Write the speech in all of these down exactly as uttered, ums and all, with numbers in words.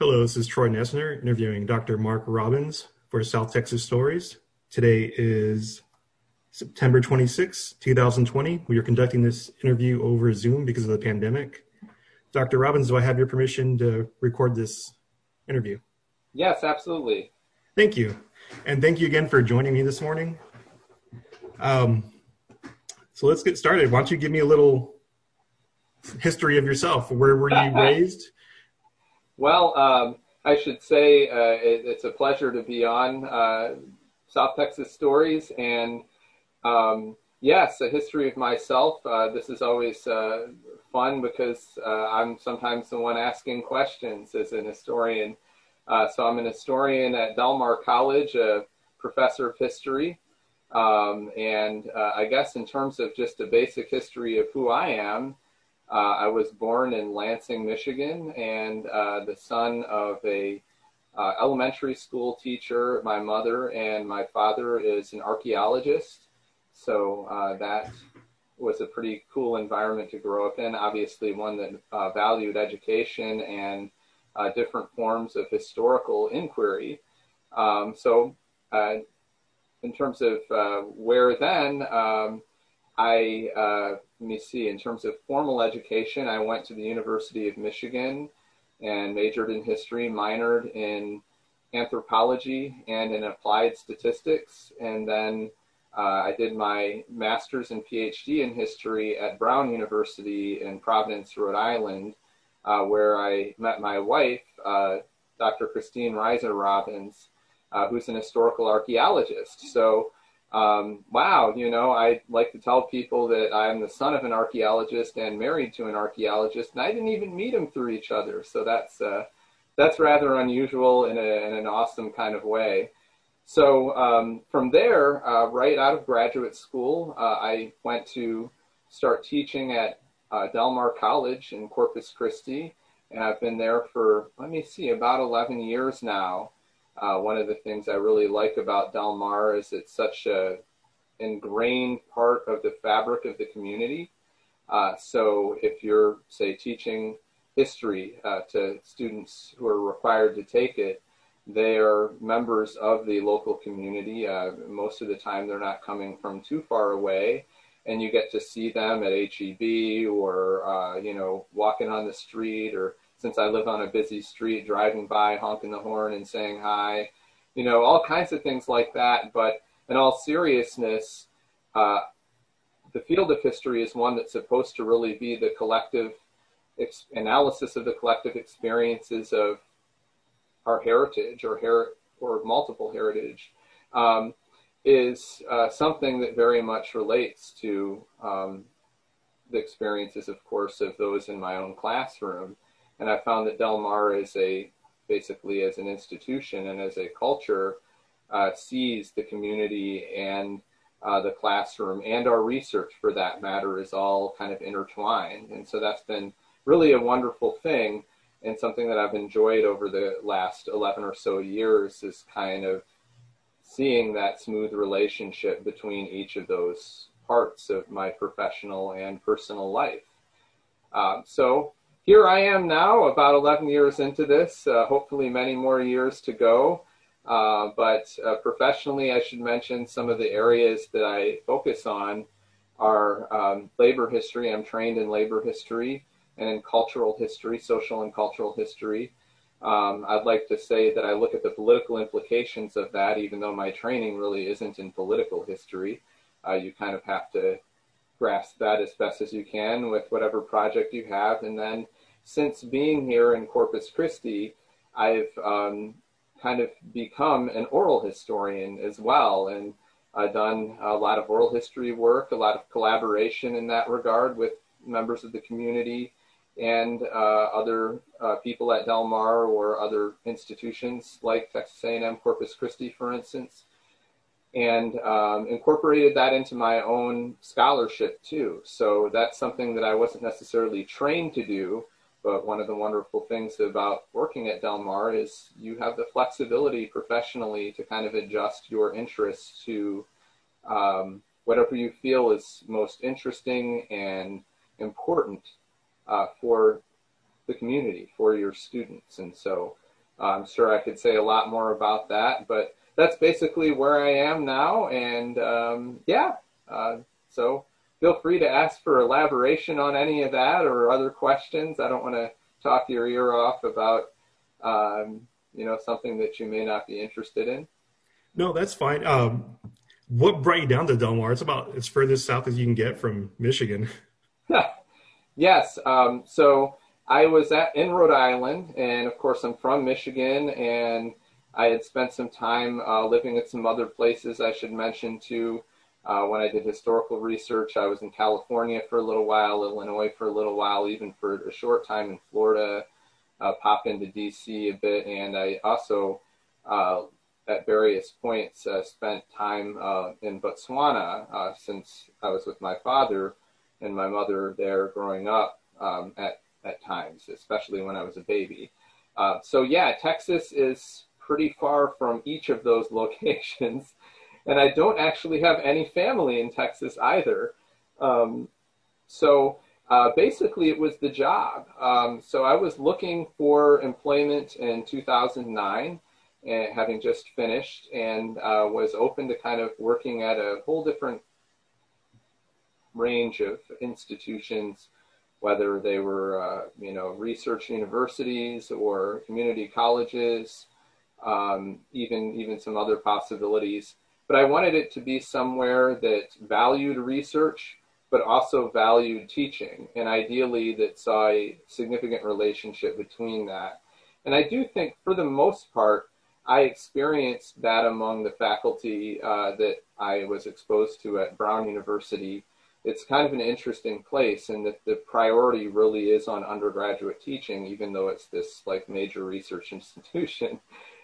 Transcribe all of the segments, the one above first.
Hello, this is Troy Nessner interviewing Doctor Mark Robbins for South Texas Stories. Today is September twenty-sixth, two thousand twenty. We are conducting this interview over Zoom because of the pandemic. Doctor Robbins, do I have your permission to record this interview? Yes, absolutely. Thank you. And thank you again for joining me this morning. Um, so let's get started. Why don't you give me a little history of yourself? Where were you raised? Well, um, I should say uh, it, it's a pleasure to be on uh, South Texas Stories. And um, yes, a history of myself. Uh, this is always uh, fun because uh, I'm sometimes the one asking questions as an historian. Uh, so I'm an historian at Del Mar College, a professor of history. Um, and uh, I guess in terms of just a basic history of who I am, Uh, I was born in Lansing, Michigan, and uh, the son of a uh, elementary school teacher. My mother and my father is an archaeologist, so uh, that was a pretty cool environment to grow up in. Obviously, one that uh, valued education and uh, different forms of historical inquiry. Um, so, uh, in terms of uh, where then. Um, I, uh, let me see, in terms of formal education, I went to the University of Michigan and majored in history, minored in anthropology and in applied statistics. And then uh, I did my master's and PhD in history at Brown University in Providence, Rhode Island, uh, where I met my wife, uh, Doctor Christine Reiser Robbins, uh, who's an historical archaeologist. So Um, wow, you know, I like to tell people that I'm the son of an archaeologist and married to an archaeologist, and I didn't even meet him through each other. So that's uh, that's rather unusual in, a, in an awesome kind of way. So um, from there, uh, right out of graduate school, uh, I went to start teaching at uh, Del Mar College in Corpus Christi, and I've been there for, let me see, about eleven years now. Uh, one of the things I really like about Del Mar is it's such a ingrained part of the fabric of the community. Uh, so if you're, say, teaching history uh, to students who are required to take it, they are members of the local community. Uh, most of the time they're not coming from too far away, and you get to see them at H E B or, uh, you know, walking on the street, or since I live on a busy street, driving by, honking the horn and saying hi, you know, all kinds of things like that. But in all seriousness, uh, the field of history is one that's supposed to really be the collective ex- analysis of the collective experiences of our heritage or her- or multiple heritage, um, is uh, something that very much relates to um, the experiences, of course, of those in my own classroom. And I found that Del Mar is a, basically as an institution and as a culture, uh, sees the community and uh, the classroom and our research, for that matter, is all kind of intertwined. And so that's been really a wonderful thing, and something that I've enjoyed over the last eleven or so years is kind of seeing that smooth relationship between each of those parts of my professional and personal life. Um, so here I am now, about eleven years into this, uh, hopefully many more years to go. Uh, but uh, professionally, I should mention some of the areas that I focus on are um, labor history. I'm trained in labor history and in cultural history, social and cultural history. Um, I'd like to say that I look at the political implications of that, even though my training really isn't in political history. Uh, you kind of have to grasp that as best as you can with whatever project you have. And then since being here in Corpus Christi, I've um, kind of become an oral historian as well, and I've done a lot of oral history work, a lot of collaboration in that regard with members of the community and uh, other uh, people at Del Mar or other institutions like Texas A and M Corpus Christi, for instance, and um, incorporated that into my own scholarship too. So that's something that I wasn't necessarily trained to do, but one of the wonderful things about working at Del Mar is you have the flexibility professionally to kind of adjust your interests to um, whatever you feel is most interesting and important uh, for the community, for your students. And so I'm sure I could say a lot more about that, but that's basically where I am now. And um, yeah, uh, so feel free to ask for elaboration on any of that or other questions. I don't want to talk your ear off about, um, you know, something that you may not be interested in. No, that's fine. Um, what brought you down to Del Mar? It's about as furthest south as you can get from Michigan. Yes. Um, so I was at in Rhode Island, and of course I'm from Michigan, and I had spent some time uh, living in some other places I should mention too. Uh, when I did historical research, I was in California for a little while, Illinois for a little while, even for a short time in Florida, uh, pop into D C a bit, and I also, uh, at various points, uh, spent time uh, in Botswana uh, since I was with my father and my mother there growing up um, at, at times, especially when I was a baby. Uh, so yeah, Texas is pretty far from each of those locations. And I don't actually have any family in Texas either. Um, so uh, basically it was the job. Um, so I was looking for employment in two thousand nine, and having just finished, and uh, was open to kind of working at a whole different range of institutions, whether they were, uh, you know, research universities or community colleges, um, even even some other possibilities. But I wanted it to be somewhere that valued research, but also valued teaching, and ideally that saw a significant relationship between that. And I do think, for the most part, I experienced that among the faculty uh, that I was exposed to at Brown University. It's kind of an interesting place, and that the priority really is on undergraduate teaching, even though it's this like major research institution.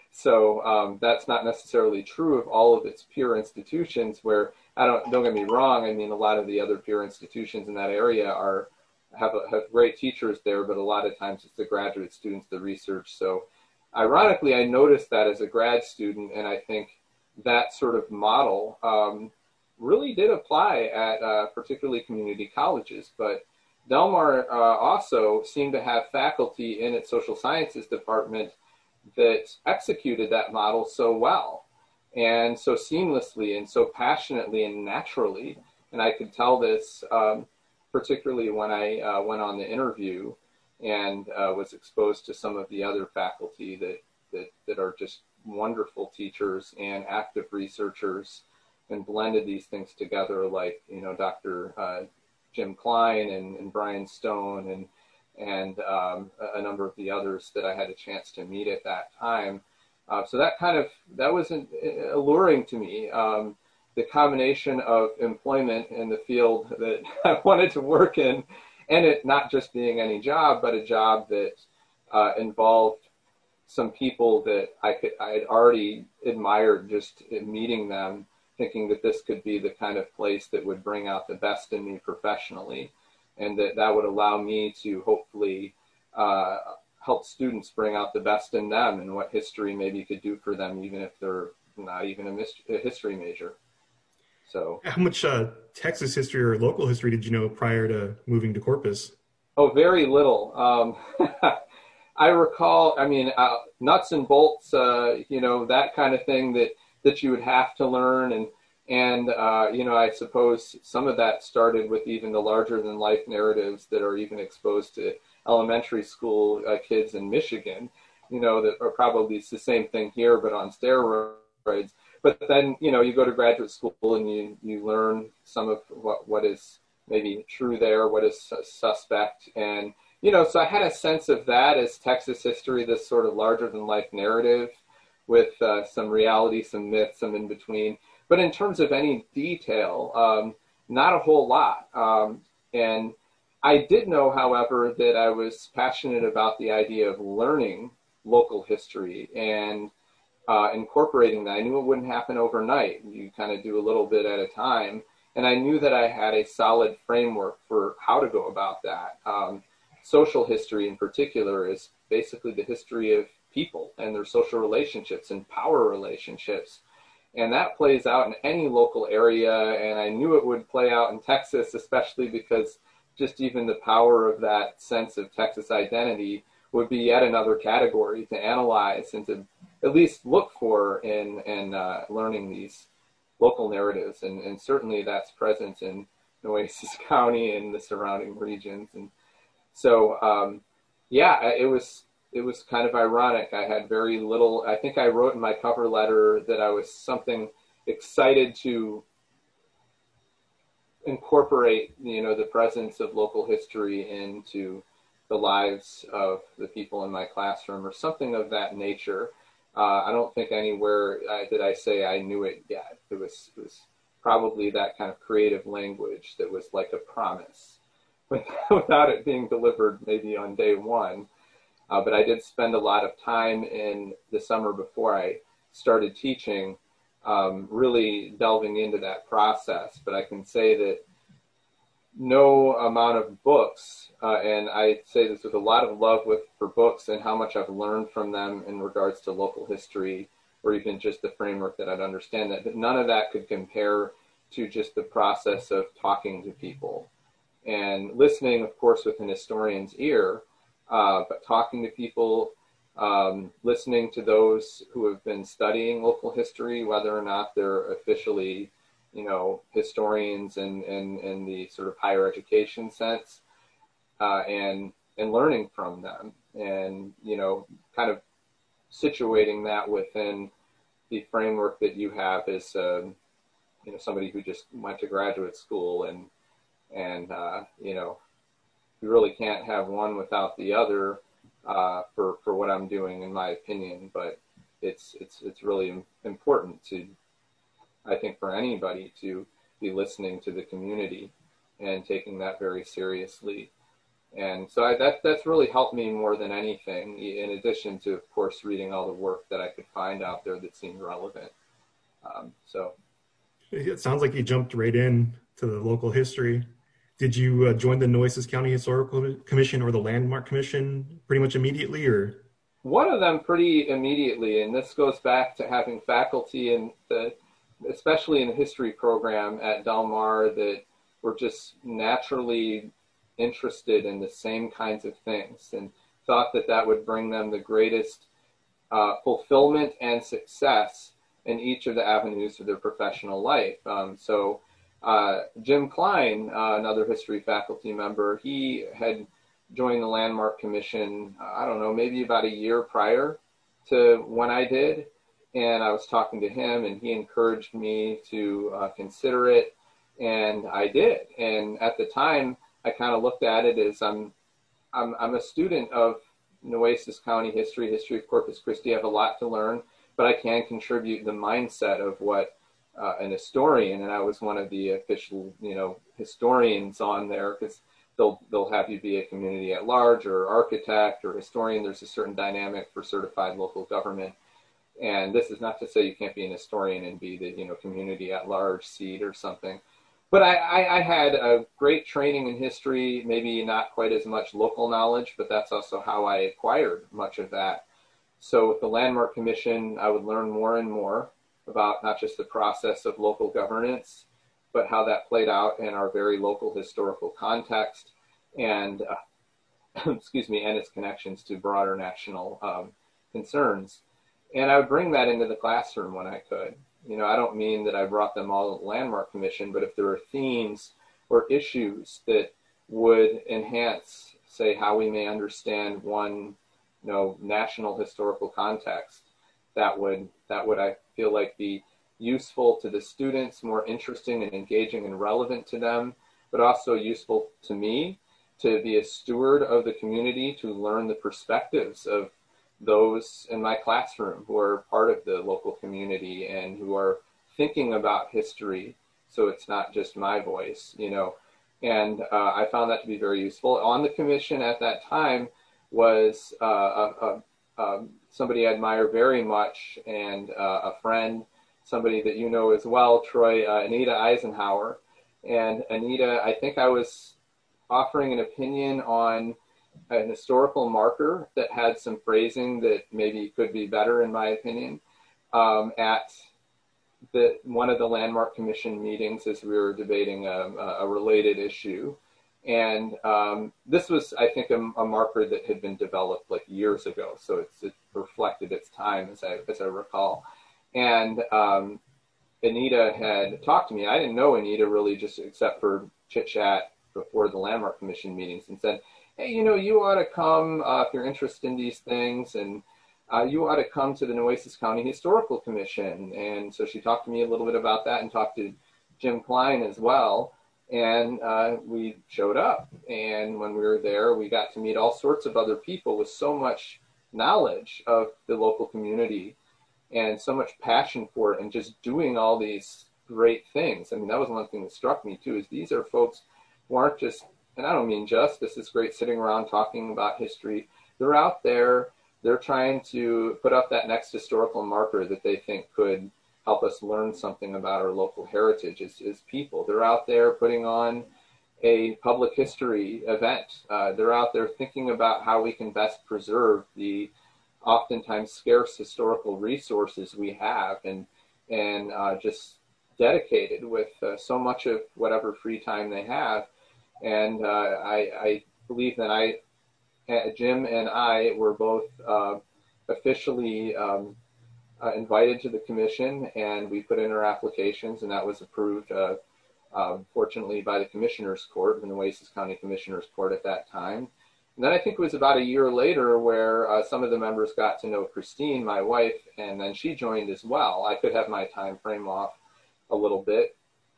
So um, that's not necessarily true of all of its peer institutions, where, I don't, don't get me wrong, I mean, a lot of the other peer institutions in that area are have, have great teachers there, but a lot of times it's the graduate students, the research. So ironically, I noticed that as a grad student, and I think that sort of model um, really did apply at uh, particularly community colleges. But Del Mar uh, also seemed to have faculty in its social sciences department that executed that model so well and so seamlessly and so passionately and naturally. And I could tell this um, particularly when I uh, went on the interview and uh, was exposed to some of the other faculty that, that, that are just wonderful teachers and active researchers, and blended these things together, like, you know, Doctor Uh, Jim Klein and, and Brian Stone and and um, a number of the others that I had a chance to meet at that time. Uh, so that kind of, that was an, alluring to me. Um, the combination of employment in the field that I wanted to work in, and it not just being any job, but a job that uh, involved some people that I could, I had already admired just in meeting them, thinking that this could be the kind of place that would bring out the best in me professionally, and that that would allow me to hopefully uh, help students bring out the best in them and what history maybe could do for them, even if they're not even a, myst- a history major. So, How much uh, Texas history or local history did you know prior to moving to Corpus? oh, very little. Um, I recall, I mean, uh, nuts and bolts, uh, you know, that kind of thing that, that you would have to learn. And, and uh, you know, I suppose some of that started with even the larger than life narratives that are even exposed to elementary school uh, kids in Michigan, you know, that are probably it's the same thing here, but on steroids. But then, you know, you go to graduate school and you, you learn some of what, what is maybe true there, what is suspect. And, you know, so I had a sense of that as Texas history, this sort of larger than life narrative with uh, some reality, some myth, some in between. But in terms of any detail, um, not a whole lot. Um, and I did know, however, that I was passionate about the idea of learning local history and uh, incorporating that. I knew it wouldn't happen overnight. You kind of do a little bit at a time. And I knew that I had a solid framework for how to go about that. Um, social history in particular is basically the history of people and their social relationships and power relationships. And that plays out in any local area. And I knew it would play out in Texas, especially because just even the power of that sense of Texas identity would be yet another category to analyze and to at least look for in, in uh, learning these local narratives. And, and certainly that's present in Nueces County and the surrounding regions. And so, um, yeah, it was, it was kind of ironic. I had very little, I think I wrote in my cover letter that I was something excited to incorporate, you know, the presence of local history into the lives of the people in my classroom or something of that nature. Uh, I don't think anywhere uh, did I say I knew it yet. It was, it was probably that kind of creative language that was like a promise without it being delivered maybe on day one. Uh, but I did spend a lot of time in the summer before I started teaching, um, really delving into that process. But I can say that no amount of books, uh, and I say this with a lot of love with for books and how much I've learned from them in regards to local history, or even just the framework that I'd understand that, but none of that could compare to just the process of talking to people and listening, of course, with an historian's ear, uh, but talking to people, um, listening to those who have been studying local history, whether or not they're officially, you know, historians in, in, in the sort of higher education sense, uh, and, and learning from them and, you know, kind of situating that within the framework that you have as, um, you know, somebody who just went to graduate school and, and, uh, you know, you really can't have one without the other, uh, for, for what I'm doing, in my opinion, but it's, it's, it's really important to, I think, for anybody to be listening to the community and taking that very seriously. And so I, that, that's really helped me more than anything, in addition to, of course, reading all the work that I could find out there that seemed relevant. Um, so. It sounds like you jumped right in to the local history. Did you uh, join the Nueces County Historical Commission or the Landmark Commission pretty much immediately, or? One of them pretty immediately, and this goes back to having faculty in the, especially in the history program at Del Mar, that were just naturally interested in the same kinds of things and thought that that would bring them the greatest uh, fulfillment and success in each of the avenues of their professional life. Um, so uh, Jim Klein, uh, another history faculty member, he had joined the Landmark Commission, uh, I don't know, maybe about a year prior to when I did. And I was talking to him and he encouraged me to uh, consider it. And I did. And at the time, I kind of looked at it as I'm, I'm, I'm a student of Nueces County history, history of Corpus Christi. I have a lot to learn, but I can contribute the mindset of what uh, an historian, and I was one of the official, you know, historians on there, because they'll, they'll have you be a community at large or architect or historian. There's a certain dynamic for certified local government. And this is not to say you can't be an historian and be the, you know, community at large seat or something. But I, I, I had a great training in history, maybe not quite as much local knowledge, but that's also how I acquired much of that. So with the Landmark Commission, I would learn more and more about not just the process of local governance, but how that played out in our very local historical context and, uh, excuse me, and its connections to broader national um, concerns. And I would bring that into the classroom when I could. You know, I don't mean that I brought them all to the Landmark Commission, but if there are themes or issues that would enhance, say, how we may understand one, you know, national historical context, that would, that would, I feel like, be useful to the students, more interesting and engaging and relevant to them, but also useful to me to be a steward of the community, to learn the perspectives of those in my classroom who are part of the local community and who are thinking about history. So it's not just my voice, you know, and uh, I found that to be very useful. On the commission at that time was uh, a, a, a, somebody I admire very much, and uh, a friend, somebody that you know as well, Troy, uh, Anita Eisenhower. And Anita, I think I was offering an opinion on an historical marker that had some phrasing that maybe could be better, in my opinion, um, at the, one of the Landmark Commission meetings as we were debating a, a related issue. And um, this was, I think, a, a marker that had been developed like years ago. So it's, it reflected its time, as I, as I recall. And um, Anita had talked to me. I didn't know Anita really, just except for chit chat before the Landmark Commission meetings, and said, hey, you know, you ought to come uh, if you're interested in these things, and uh, you ought to come to the Nueces County Historical Commission. And so she talked to me a little bit about that and talked to Jim Klein as well. And uh, we showed up. And when we were there, we got to meet all sorts of other people with so much knowledge of the local community and so much passion for it and just doing all these great things. I mean, that was one thing that struck me too, is these are folks who aren't just, and I don't mean just, this is great sitting around talking about history. They're out there, they're trying to put up that next historical marker that they think could help us learn something about our local heritage as, as people. They're out there putting on a public history event. Uh, they're out there thinking about how we can best preserve the oftentimes scarce historical resources we have, and and uh, just dedicated with uh, so much of whatever free time they have. And uh, I, I believe that I, Jim and I were both uh, officially um, uh, invited to the commission, and we put in our applications, and that was approved, uh, uh, fortunately, by the Commissioner's Court, the Nueces County Commissioner's Court at that time. And then I think it was about a year later where uh, some of the members got to know Christine, my wife, and then she joined as well. I could have my time frame off a little bit.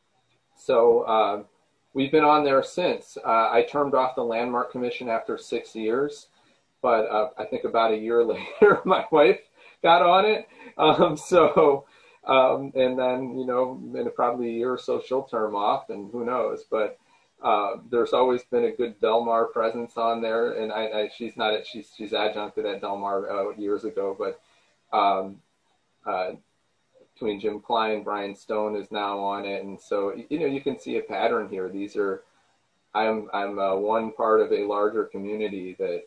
So uh, we've been on there since. Uh, I termed off the Landmark Commission after six years, but uh, I think about a year later, my wife got on it. Um, so, um, and then, you know, in probably a year or so, she'll term off, and who knows, but Uh, there's always been a good Delmar presence on there, and I, I, she's not at, she's she's adjuncted at Delmar uh, years ago, but um, uh, between Jim Klein, Brian Stone is now on it, and so you know you can see a pattern here. These are I'm I'm uh, one part of a larger community that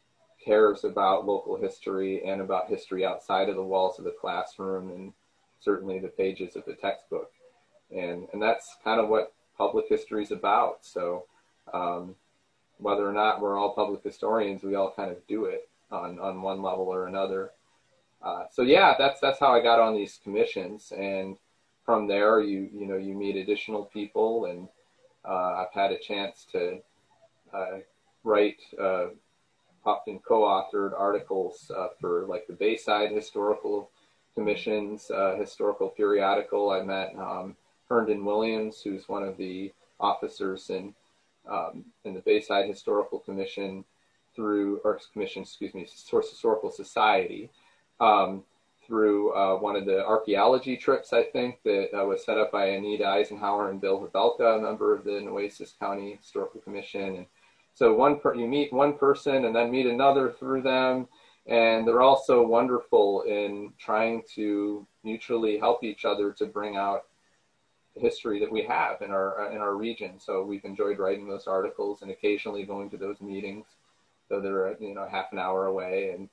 cares about local history and about history outside of the walls of the classroom and certainly the pages of the textbook, and and that's kind of what public history is about. So um, whether or not we're all public historians, we all kind of do it on, on one level or another. Uh, so yeah, that's that's how I got on these commissions, and from there you you know you meet additional people, and uh, I've had a chance to uh, write uh, often co-authored articles uh, for like the Bayside Historical Commission's uh, historical periodical. I met um, Herndon Williams, who's one of the officers in um, in the Bayside Historical Commission through, or Commission, excuse me, Historical Society, um, through uh, one of the archaeology trips, I think, that uh, was set up by Anita Eisenhower and Bill Hrbelka, a member of the Nueces County Historical Commission. And so one per, you meet one person and then meet another through them, and they're also wonderful in trying to mutually help each other to bring out history that we have in our in our region. So we've enjoyed writing those articles and occasionally going to those meetings, though they're you know half an hour away. And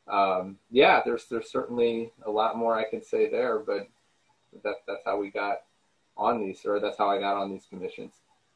um, yeah, there's there's certainly a lot more I could say there, but that that's how we got on these, or that's how I got on these commissions.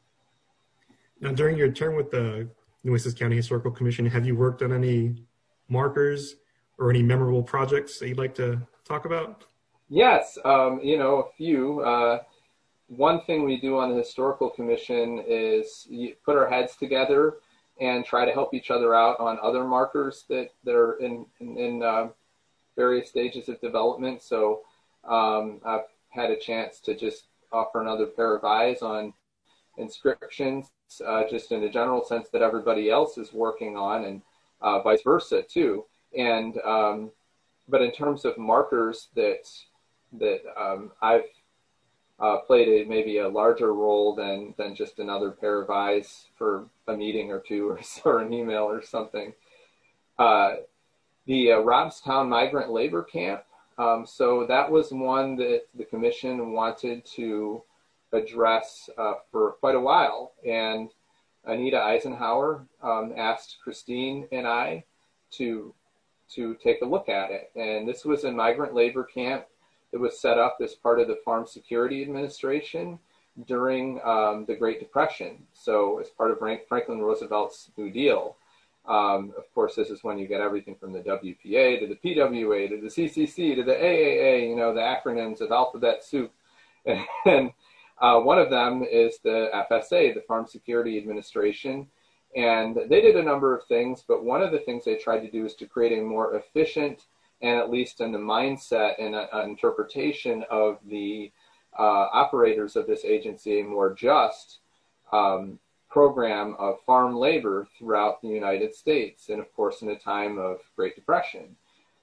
Now, during your term with the Nueces County Historical Commission, have you worked on any markers or any memorable projects that you'd like to talk about? Yes, um, you know, a few. Uh, One thing we do on the Historical Commission is put our heads together and try to help each other out on other markers that, that are in, in, in uh, various stages of development. So um, I've had a chance to just offer another pair of eyes on inscriptions, uh, just in a general sense that everybody else is working on, and uh, vice versa too. And um, but in terms of markers that that um, I've Uh, played a, maybe a larger role than than just another pair of eyes for a meeting or two, or, or an email or something. Uh, the uh, Robstown Migrant Labor Camp. Um, so that was one that the commission wanted to address uh, for quite a while. And Anita Eisenhower um, asked Christine and I to to take a look at it. And this was a migrant labor camp. It was set up as part of the Farm Security Administration, during um, the Great Depression. So as part of Franklin Roosevelt's New Deal, um, of course, this is when you get everything from the W P A to the P W A to the C C C to the A A A, you know, the acronyms of alphabet soup. And uh, one of them is the F S A, the Farm Security Administration. And they did a number of things, but one of the things they tried to do is to create a more efficient, and at least in the mindset and uh, interpretation of the uh, operators of this agency, a more just um, program of farm labor throughout the United States, and of course in a time of Great Depression.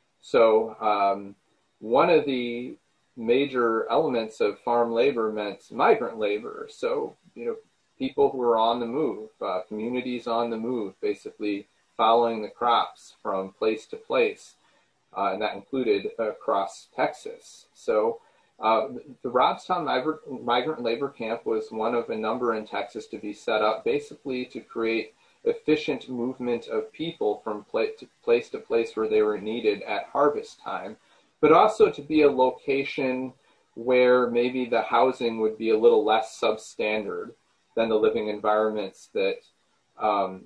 So um, one of the major elements of farm labor meant migrant labor. So, you know, people who were on the move, uh, communities on the move, basically following the crops from place to place. Uh, and that included across Texas. So uh, the Robstown migrant, migrant labor camp was one of a number in Texas to be set up basically to create efficient movement of people from place to place to place where they were needed at harvest time, but also to be a location where maybe the housing would be a little less substandard than the living environments that um,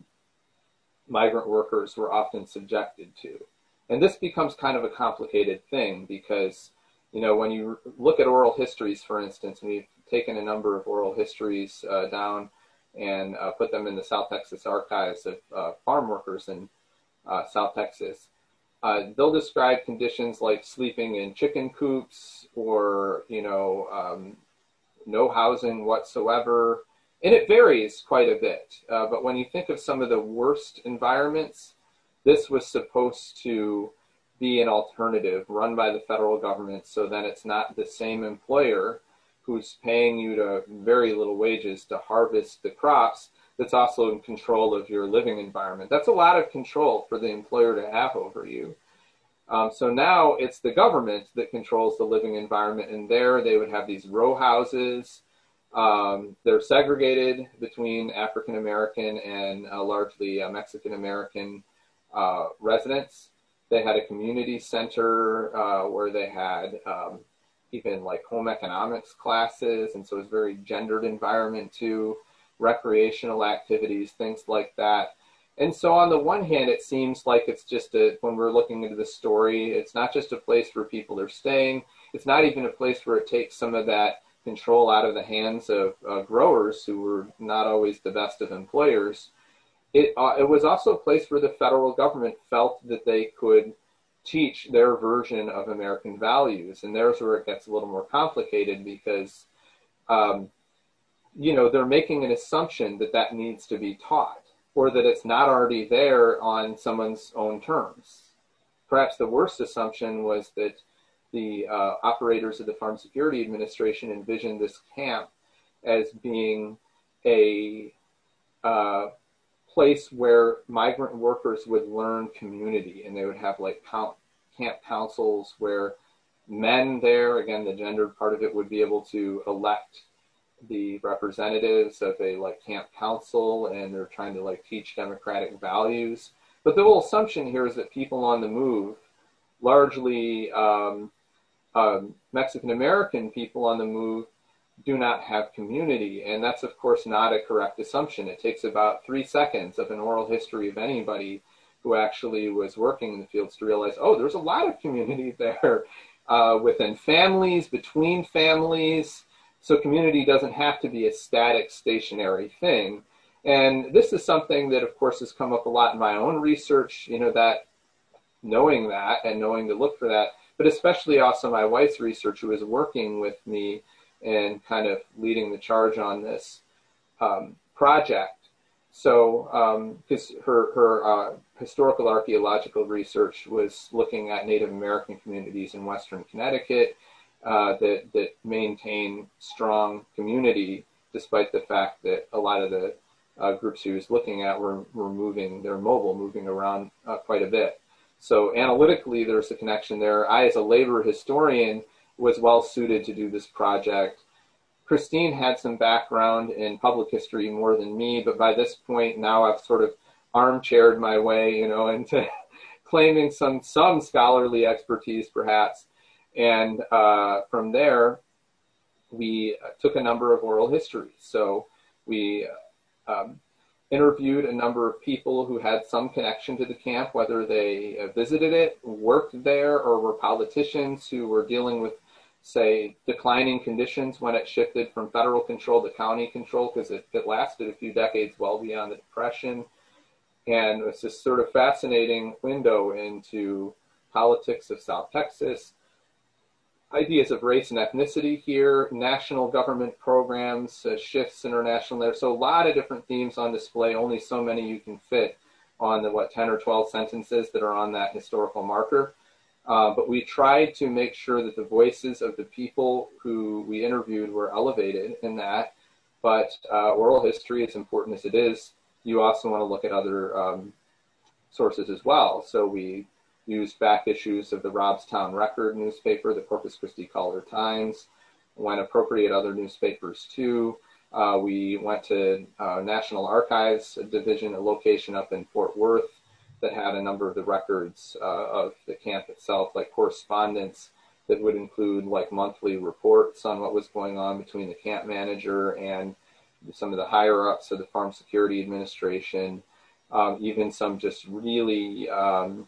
migrant workers were often subjected to. And this becomes kind of a complicated thing because, you know, when you look at oral histories, for instance, and we've taken a number of oral histories uh, down and uh, put them in the South Texas archives of uh, farm workers in uh, South Texas, uh, they'll describe conditions like sleeping in chicken coops or, you know, um, no housing whatsoever. And it varies quite a bit. Uh, but when you think of some of the worst environments, this was supposed to be an alternative run by the federal government, so then it's not the same employer who's paying you to very little wages to harvest the crops that's also in control of your living environment. That's a lot of control for the employer to have over you. Um, so now it's the government that controls the living environment, and there they would have these row houses. Um, they're segregated between African American and uh, largely uh, Mexican American uh, residents. They had a community center uh, where they had um, even like home economics classes, and so it was a very gendered environment too, recreational activities, things like that. And so on the one hand, it seems like it's just a, when we're looking into the story, it's not just a place where people are staying. It's not even a place where it takes some of that control out of the hands of uh, growers who were not always the best of employers. It, uh, it was also a place where the federal government felt that they could teach their version of American values. And there's where it gets a little more complicated because, um, you know, they're making an assumption that that needs to be taught or that it's not already there on someone's own terms. Perhaps the worst assumption was that the uh, operators of the Farm Security Administration envisioned this camp as being a uh, place where migrant workers would learn community, and they would have like count, camp councils where men there, again, the gendered part of it, would be able to elect the representatives of a like camp council, and they're trying to like teach democratic values. But the whole assumption here is that people on the move, largely um, um, Mexican-American people on the move, do not have community. And that's, of course, not a correct assumption. It takes about three seconds of an oral history of anybody who actually was working in the fields to realize, oh, there's a lot of community there uh, within families, between families. So community doesn't have to be a static, stationary thing. And this is something that, of course, has come up a lot in my own research, you know, that knowing that and knowing to look for that, but especially also my wife's research, who is working with me and kind of leading the charge on this um, project. So, because um, her, her uh, historical archaeological research was looking at Native American communities in Western Connecticut uh, that, that maintain strong community, despite the fact that a lot of the uh, groups she was looking at were, were moving, they're mobile, moving around uh, quite a bit. So analytically, there's a connection there. I, as a labor historian, was well suited to do this project. Christine had some background in public history more than me, but by this point now I've sort of armchaired my way, you know, into claiming some some scholarly expertise perhaps. And uh, from there, we took a number of oral histories. So we um, interviewed a number of people who had some connection to the camp, whether they uh, visited it, worked there, or were politicians who were dealing with, say, declining conditions when it shifted from federal control to county control, because it, it lasted a few decades well beyond the Depression. And it's this sort of fascinating window into politics of South Texas, ideas of race and ethnicity here, national government programs, uh, shifts international there. So a lot of different themes on display, only so many you can fit on the, what, ten or twelve sentences that are on that historical marker. Uh, but we tried to make sure that the voices of the people who we interviewed were elevated in that. But uh, oral history, as important as it is, you also want to look at other um, sources as well. So we used back issues of the Robstown Record newspaper, the Corpus Christi Caller-Times, when appropriate, other newspapers too. Uh, we went to uh, National Archives Division, a location up in Fort Worth, that had a number of the records uh, of the camp itself, like correspondence that would include like monthly reports on what was going on between the camp manager and some of the higher ups of the Farm Security Administration, um, even some just really, um,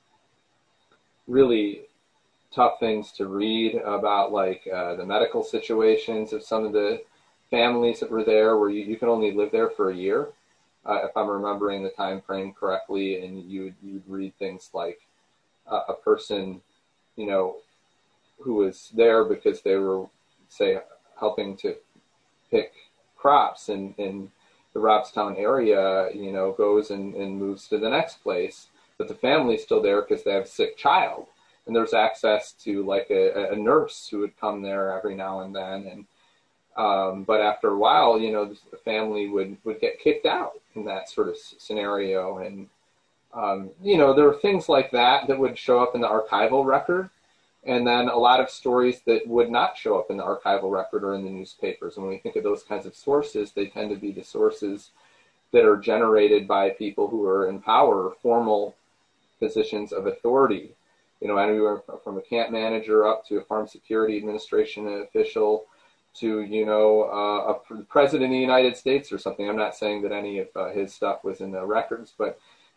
really tough things to read about, like uh, the medical situations of some of the families that were there, where you, you could only live there for a year. Uh, if I'm remembering the time frame correctly, and you you'd read things like uh, a person, you know, who was there because they were, say, helping to pick crops in, in the Robstown area, you know, goes and, and moves to the next place, but the family's still there because they have a sick child, and there's access to like a, a nurse who would come there every now and then, and Um, but after a while, you know, the family would, would get kicked out in that sort of scenario. And, um, you know, there were things like that that would show up in the archival record. And then a lot of stories that would not show up in the archival record or in the newspapers. And when we think of those kinds of sources, they tend to be the sources that are generated by people who are in power, formal positions of authority. You know, anywhere from a camp manager up to a Farm Security Administration official, to, you know, uh, a president of the United States or something. I'm not saying that any of uh, his stuff was in the records, but,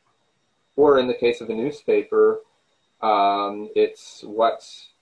or in the case of a newspaper, um, it's what,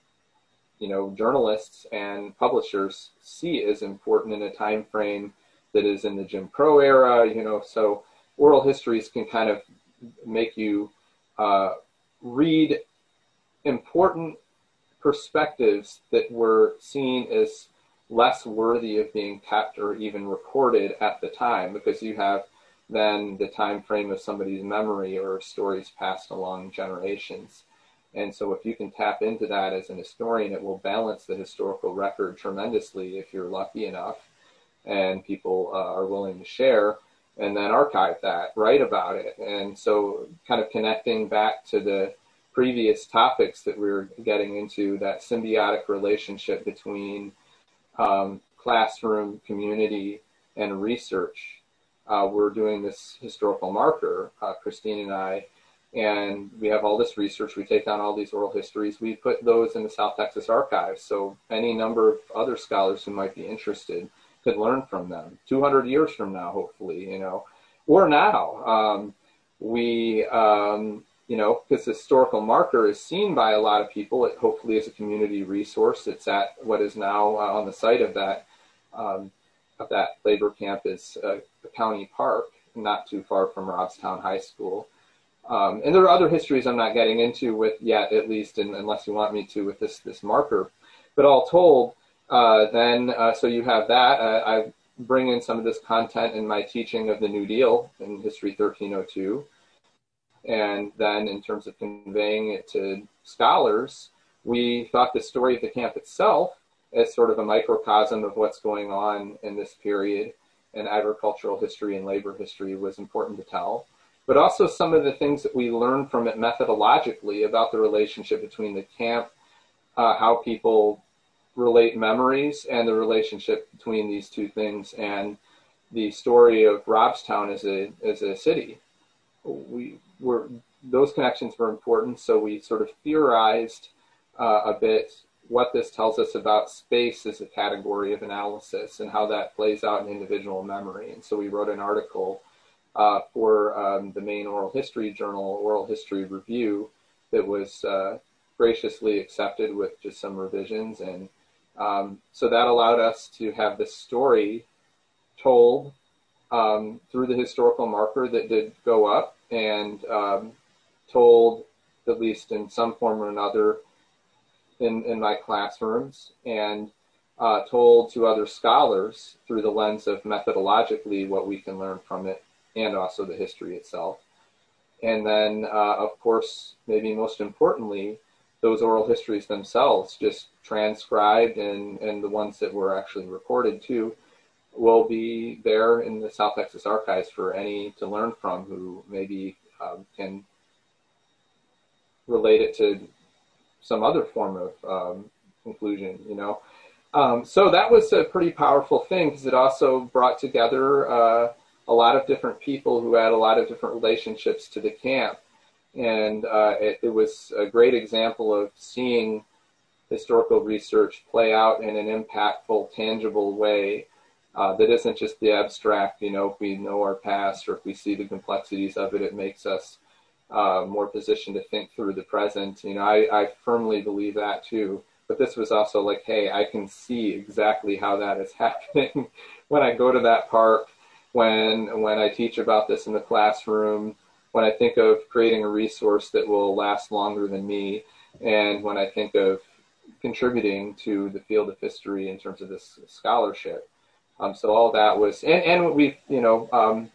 you know, journalists and publishers see as important in a time frame that is in the Jim Crow era, you know, so oral histories can kind of make you uh, read important perspectives that were seen as less worthy of being kept or even recorded at the time, because you have then the time frame of somebody's memory or stories passed along generations. And so if you can tap into that as an historian, it will balance the historical record tremendously if you're lucky enough and people uh, are willing to share, and then archive that, write about it. And so kind of connecting back to the previous topics that we were getting into, that symbiotic relationship between Um, classroom, community, and research. Uh, we're doing this historical marker, uh, Christine and I, and we have all this research. We take down all these oral histories. We put those in the South Texas Archives, so any number of other scholars who might be interested could learn from them two hundred years from now, hopefully, you know, or now. Um, we, um, you know, because the historical marker is seen by a lot of people, it hopefully is a community resource. It's at what is now uh, on the site of that um, of that labor camp is uh, the county park, not too far from Robstown High School. Um, and there are other histories I'm not getting into with yet, at least, in, unless you want me to, with this this marker. But all told, uh, then, uh, so you have that. Uh, I bring in some of this content in my teaching of the New Deal in History thirteen oh two. And then in terms of conveying it to scholars, we thought the story of the camp itself as sort of a microcosm of what's going on in this period, and agricultural history and labor history was important to tell. But also some of the things that we learned from it methodologically about the relationship between the camp, uh, how people relate memories, and the relationship between these two things, and the story of Robstown as a as a city. We were, those connections were important, so we sort of theorized uh, a bit what this tells us about space as a category of analysis and how that plays out in individual memory. And so we wrote an article uh, for um, the main oral history journal, Oral History Review, that was uh, graciously accepted with just some revisions. And um, so that allowed us to have this story told um, through the historical marker that did go up, and um, told, at least in some form or another, in, in my classrooms, and uh, told to other scholars through the lens of methodologically what we can learn from it, and also the history itself. And then, uh, of course, maybe most importantly, those oral histories themselves, just transcribed, and, and the ones that were actually recorded too, will be there in the South Texas Archives for any to learn from who maybe um, can relate it to some other form of um, conclusion, you know. Um, so that was a pretty powerful thing, because it also brought together uh, a lot of different people who had a lot of different relationships to the camp. And uh, it, it was a great example of seeing historical research play out in an impactful, tangible way uh, that isn't just the abstract, you know, if we know our past or if we see the complexities of it, it makes us uh, more positioned to think through the present. You know, I, I firmly believe that too. But this was also like, hey, I can see exactly how that is happening when I go to that park, when when I teach about this in the classroom, when I think of creating a resource that will last longer than me, and when I think of contributing to the field of history in terms of this scholarship. Um, so all that was, and, and we've, you know, um,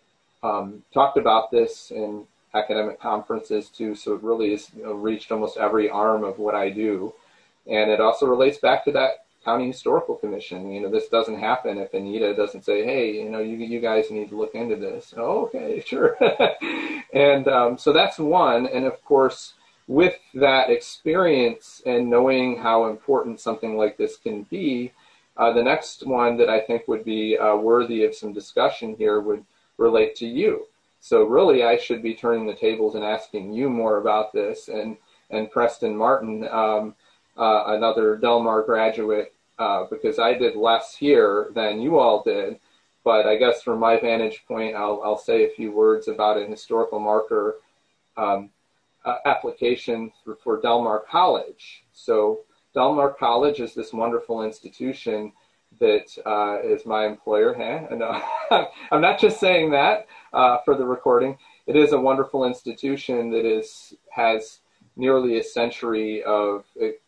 um, talked about this in academic conferences too, so it really has, you know, reached almost every arm of what I do. And it also relates back to that County Historical Commission. You know, this doesn't happen if Anita doesn't say, hey, you know, you, you guys need to look into this. Oh, okay, sure. And um, so that's one. And of course, with that experience and knowing how important something like this can be, uh, the next one that I think would be uh, worthy of some discussion here would relate to you. So really, I should be turning the tables and asking you more about this. And, and Preston Martin, um, Uh, another Del Mar graduate, uh, because I did less here than you all did. But I guess from my vantage point, I'll, I'll say a few words about an historical marker um, uh, application for, for Del Mar College. So Del Mar College is this wonderful institution that uh, is my employer. Huh? No, I'm not just saying that uh, for the recording. It is a wonderful institution that is has nearly a century of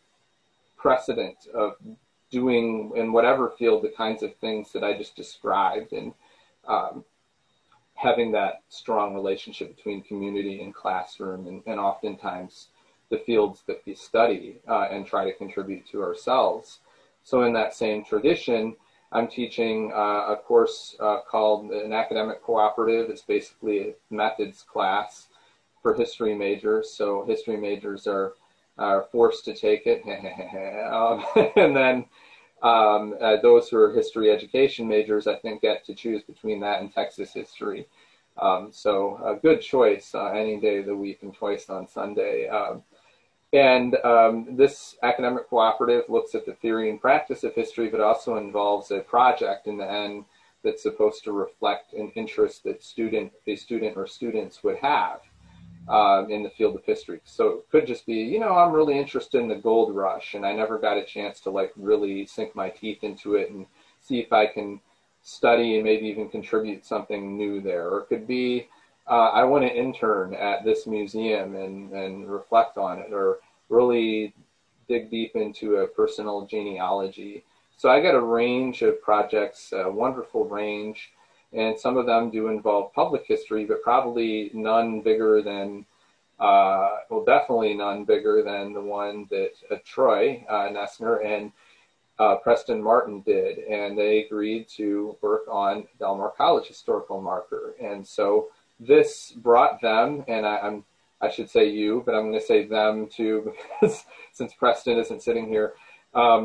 precedent of doing in whatever field the kinds of things that I just described, and um, having that strong relationship between community and classroom, and, and oftentimes the fields that we study uh, and try to contribute to ourselves. So in that same tradition, I'm teaching uh, a course uh, called an academic cooperative. It's basically a methods class for history majors. So history majors are are forced to take it. um, and then um, uh, those who are history education majors, I think, get to choose between that and Texas history. Um, so a good choice uh, any day of the week and twice on Sunday. Um, and um, this academic cooperative looks at the theory and practice of history, but also involves a project in the end that's supposed to reflect an interest that student, a student or students would have Um, in the field of history. So it could just be, you know, I'm really interested in the gold rush, and I never got a chance to like really sink my teeth into it and see if I can study and maybe even contribute something new there. Or it could be, uh, I want to intern at this museum and, and reflect on it, or really dig deep into a personal genealogy. So I got a range of projects, a wonderful range. And some of them do involve public history, but probably none bigger than, uh, well, definitely none bigger than the one that uh, Troy uh, Nessner and uh, Preston Martin did. And they agreed to work on Del Mar College historical marker. And so this brought them, and I, I'm, I should say you, but I'm going to say them too, because since Preston isn't sitting here, um,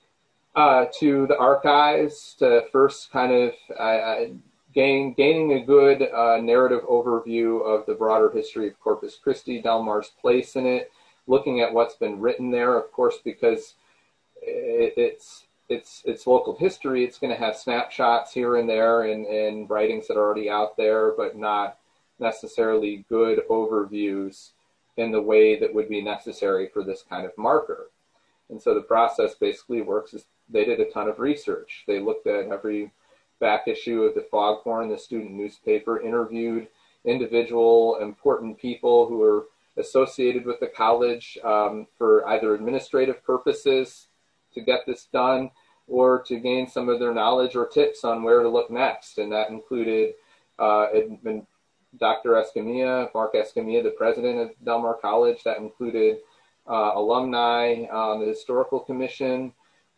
uh, to the archives to first kind of, I, I Gain, gaining a good uh, narrative overview of the broader history of Corpus Christi, Del Mar's place in it, looking at what's been written there, of course, because it, it's it's it's local history. It's going to have snapshots here and there and, and writings that are already out there, but not necessarily good overviews in the way that would be necessary for this kind of marker. And so the process basically works is they did a ton of research. They looked at every back issue of the Foghorn, the student newspaper, interviewed individual important people who were associated with the college um, for either administrative purposes to get this done or to gain some of their knowledge or tips on where to look next. And that included uh, Doctor Escamilla, Mark Escamilla, the president of Del Mar College. That included uh, alumni on the historical commission.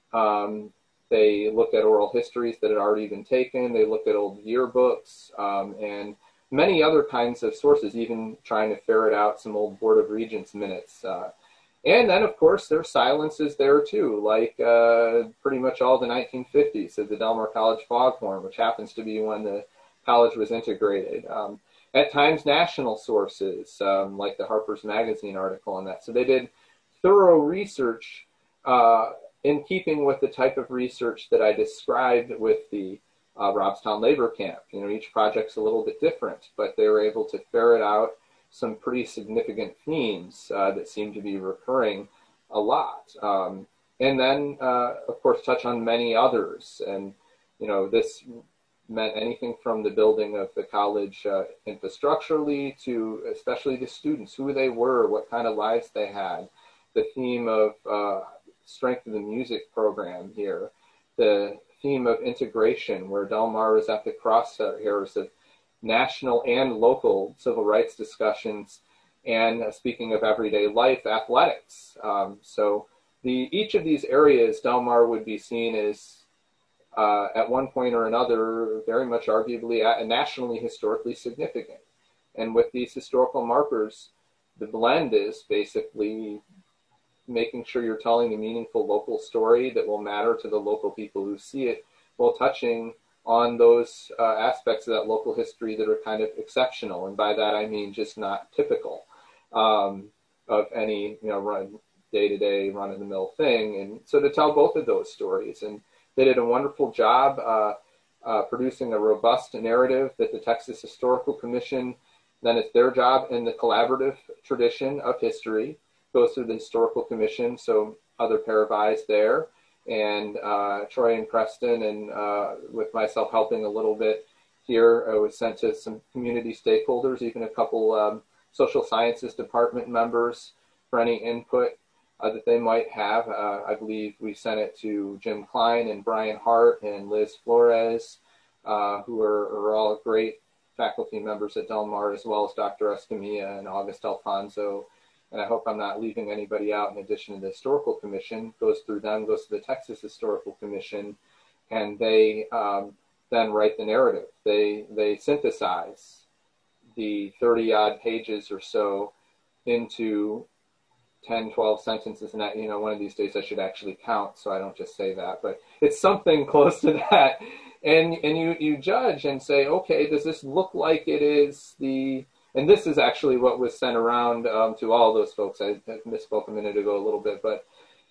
Um, they looked at oral histories that had already been taken. They looked at old yearbooks um, and many other kinds of sources, even trying to ferret out some old Board of Regents minutes. Uh, and then, of course, there's silences there, too, like uh, pretty much all the nineteen fifties of the Del Mar College Foghorn, which happens to be when the college was integrated. Um, at times, national sources, um, like the Harper's Magazine article on that. So they did thorough research uh, in keeping with the type of research that I described with the Uh, Robstown Labor Camp. You know, each project's a little bit different, but they were able to ferret out some pretty significant themes uh, that seem to be recurring a lot. Um, and then, uh, of course, touch on many others. And, you know, this meant anything from the building of the college uh, infrastructurally to especially the students, who they were, what kind of lives they had, the theme of uh, strength of the music program here, the theme of integration, where Del Mar is at the crosshairs of national and local civil rights discussions, and uh, speaking of everyday life, athletics. Um, so the each of these areas, Del Mar would be seen as, uh, at one point or another, very much arguably uh, nationally historically significant. And with these historical markers, the blend is basically making sure you're telling a meaningful local story that will matter to the local people who see it, while touching on those uh, aspects of that local history that are kind of exceptional. And by that, I mean just not typical um, of any, you know, run day-to-day, run-of-the-mill thing. And so to tell both of those stories, and they did a wonderful job uh, uh, producing a robust narrative that the Texas Historical Commission, then it's their job in the collaborative tradition of history, goes through the Historical Commission, so other pair of eyes there, and uh, Troy and Preston, and uh, with myself helping a little bit here, I was sent to some community stakeholders, even a couple um, social sciences department members for any input uh, that they might have. Uh, I believe we sent it to Jim Klein and Brian Hart and Liz Flores, uh, who are, are all great faculty members at Del Mar, as well as Doctor Escamilla and August Alfonso. And I hope I'm not leaving anybody out in addition to the Historical Commission. Goes through them, goes to the Texas Historical Commission, and they um, then write the narrative. They they synthesize the thirty odd pages or so into ten, twelve sentences. And that, you know, one of these days I should actually count, so I don't just say that, but it's something close to that. And, and you, you judge and say, okay, does this look like it is the... And this is actually what was sent around um, to all those folks. I, I misspoke a minute ago a little bit, but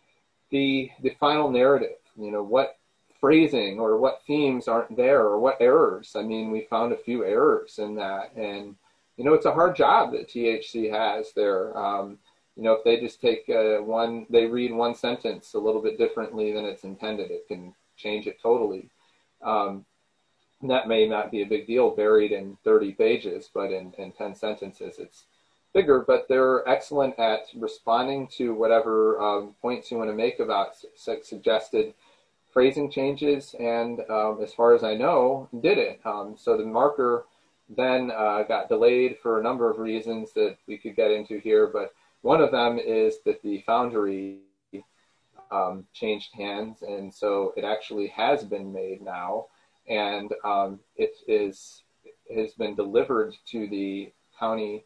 the the final narrative, you know, what phrasing or what themes aren't there, or what errors. I mean, we found a few errors in that. And, you know, it's a hard job that T H C has there. Um, you know, if they just take uh, one, they read one sentence a little bit differently than it's intended, it can change it totally. Um, That may not be a big deal buried in thirty pages, but in, in ten sentences, it's bigger. But they're excellent at responding to whatever um, points you want to make about su- suggested phrasing changes. And um, as far as I know, did it. Um, so the marker then uh, got delayed for a number of reasons that we could get into here. But one of them is that the foundry um, changed hands. And so it actually has been made now. And um, it is has been delivered to the county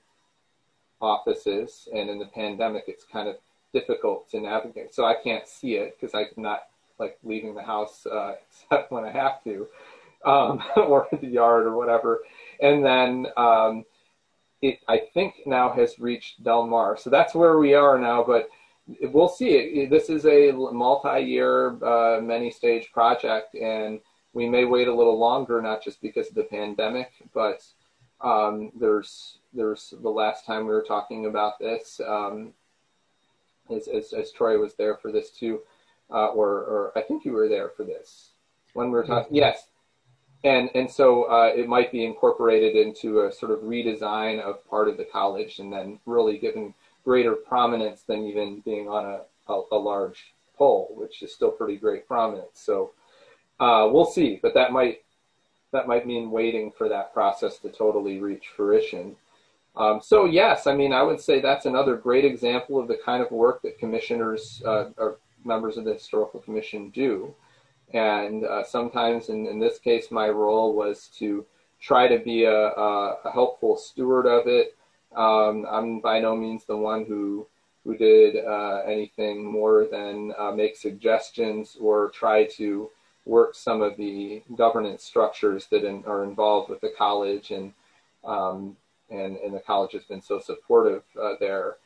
offices, and in the pandemic, it's kind of difficult to navigate. So I can't see it because I'm not like leaving the house uh, except when I have to, um, or the yard or whatever. And then um, it, I think, now has reached Del Mar. So that's where we are now. But we'll see. This is a multi-year, uh, many-stage project, and we may wait a little longer, not just because of the pandemic, but um, there's there's the last time we were talking about this, um, as, as, as Troy was there for this too, uh, or, or I think you were there for this when we were talking. Yes. And and so uh, it might be incorporated into a sort of redesign of part of the college, and then really given greater prominence than even being on a, a, a large pole, which is still pretty great prominence. So uh, we'll see, but that might that might mean waiting for that process to totally reach fruition. Um, so yes, I mean, I would say that's another great example of the kind of work that commissioners uh, or members of the Historical Commission do. And uh, sometimes, in, in this case, my role was to try to be a, a, a helpful steward of it. Um, I'm by no means the one who who did uh, anything more than uh, make suggestions or try to work some of the governance structures that in, are involved with the college, and um, and and the college has been so supportive uh, there.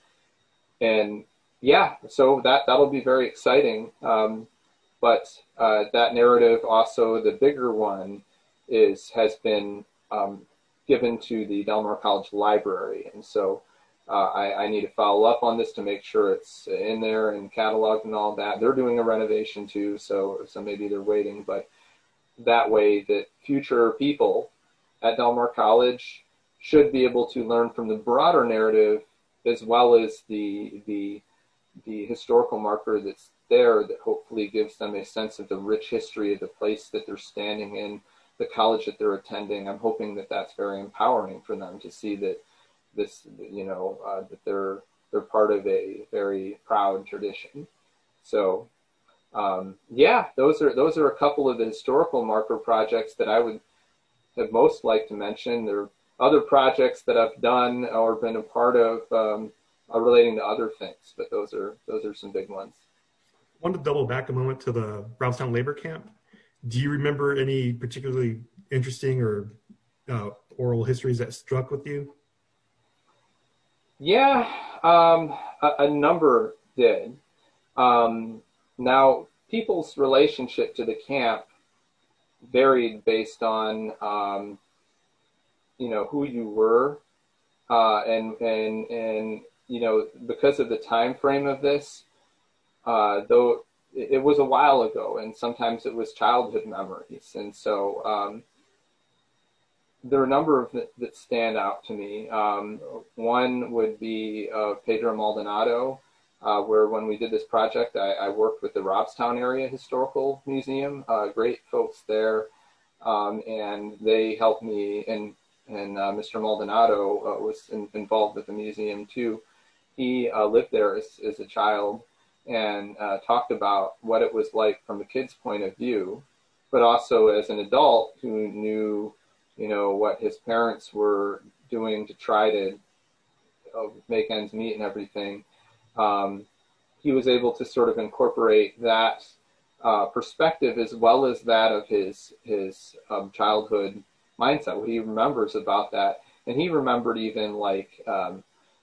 And yeah, so that that'll be very exciting. Um, But uh, that narrative, also the bigger one, is has been um, given to the Del Mar College Library, and so uh, I, I need to follow up on this to make sure it's in there and cataloged and all that. They're doing a renovation too, so so maybe they're waiting, but that way that future people at Del Mar College should be able to learn from the broader narrative as well as the the the historical marker that's there, that hopefully gives them a sense of the rich history of the place that they're standing in, the college that they're attending. I'm hoping that that's very empowering for them to see that this, you know, uh, that they're they're part of a very proud tradition. So, um, yeah, those are those are a couple of the historical marker projects that I would have most like to mention. There are other projects that I've done or been a part of um, uh, relating to other things, but those are those are some big ones. I wanted to double back a moment to the Brownstown Labor Camp. Do you remember any particularly interesting or uh, oral histories that struck with you? Yeah, um, a, a number did. Um, now, people's relationship to the camp varied based on, um, you know, who you were, uh, and and and you know, because of the time frame of this. Uh, though it, it was a while ago, and sometimes it was childhood memories. And so um, there are a number of that, that stand out to me. Um, one would be uh, Pedro Maldonado, uh, where when we did this project, I, I worked with the Robstown Area Historical Museum, uh, great folks there, um, and they helped me, and, and uh, Mister Maldonado uh, was in, involved with the museum too. He uh, lived there as, as a child, and uh, talked about what it was like from a kid's point of view, but also as an adult who knew, you know, what his parents were doing to try to uh, make ends meet and everything. Um, he was able to sort of incorporate that uh, perspective as well as that of his his um, childhood mindset, what he remembers about that. And he remembered even like um,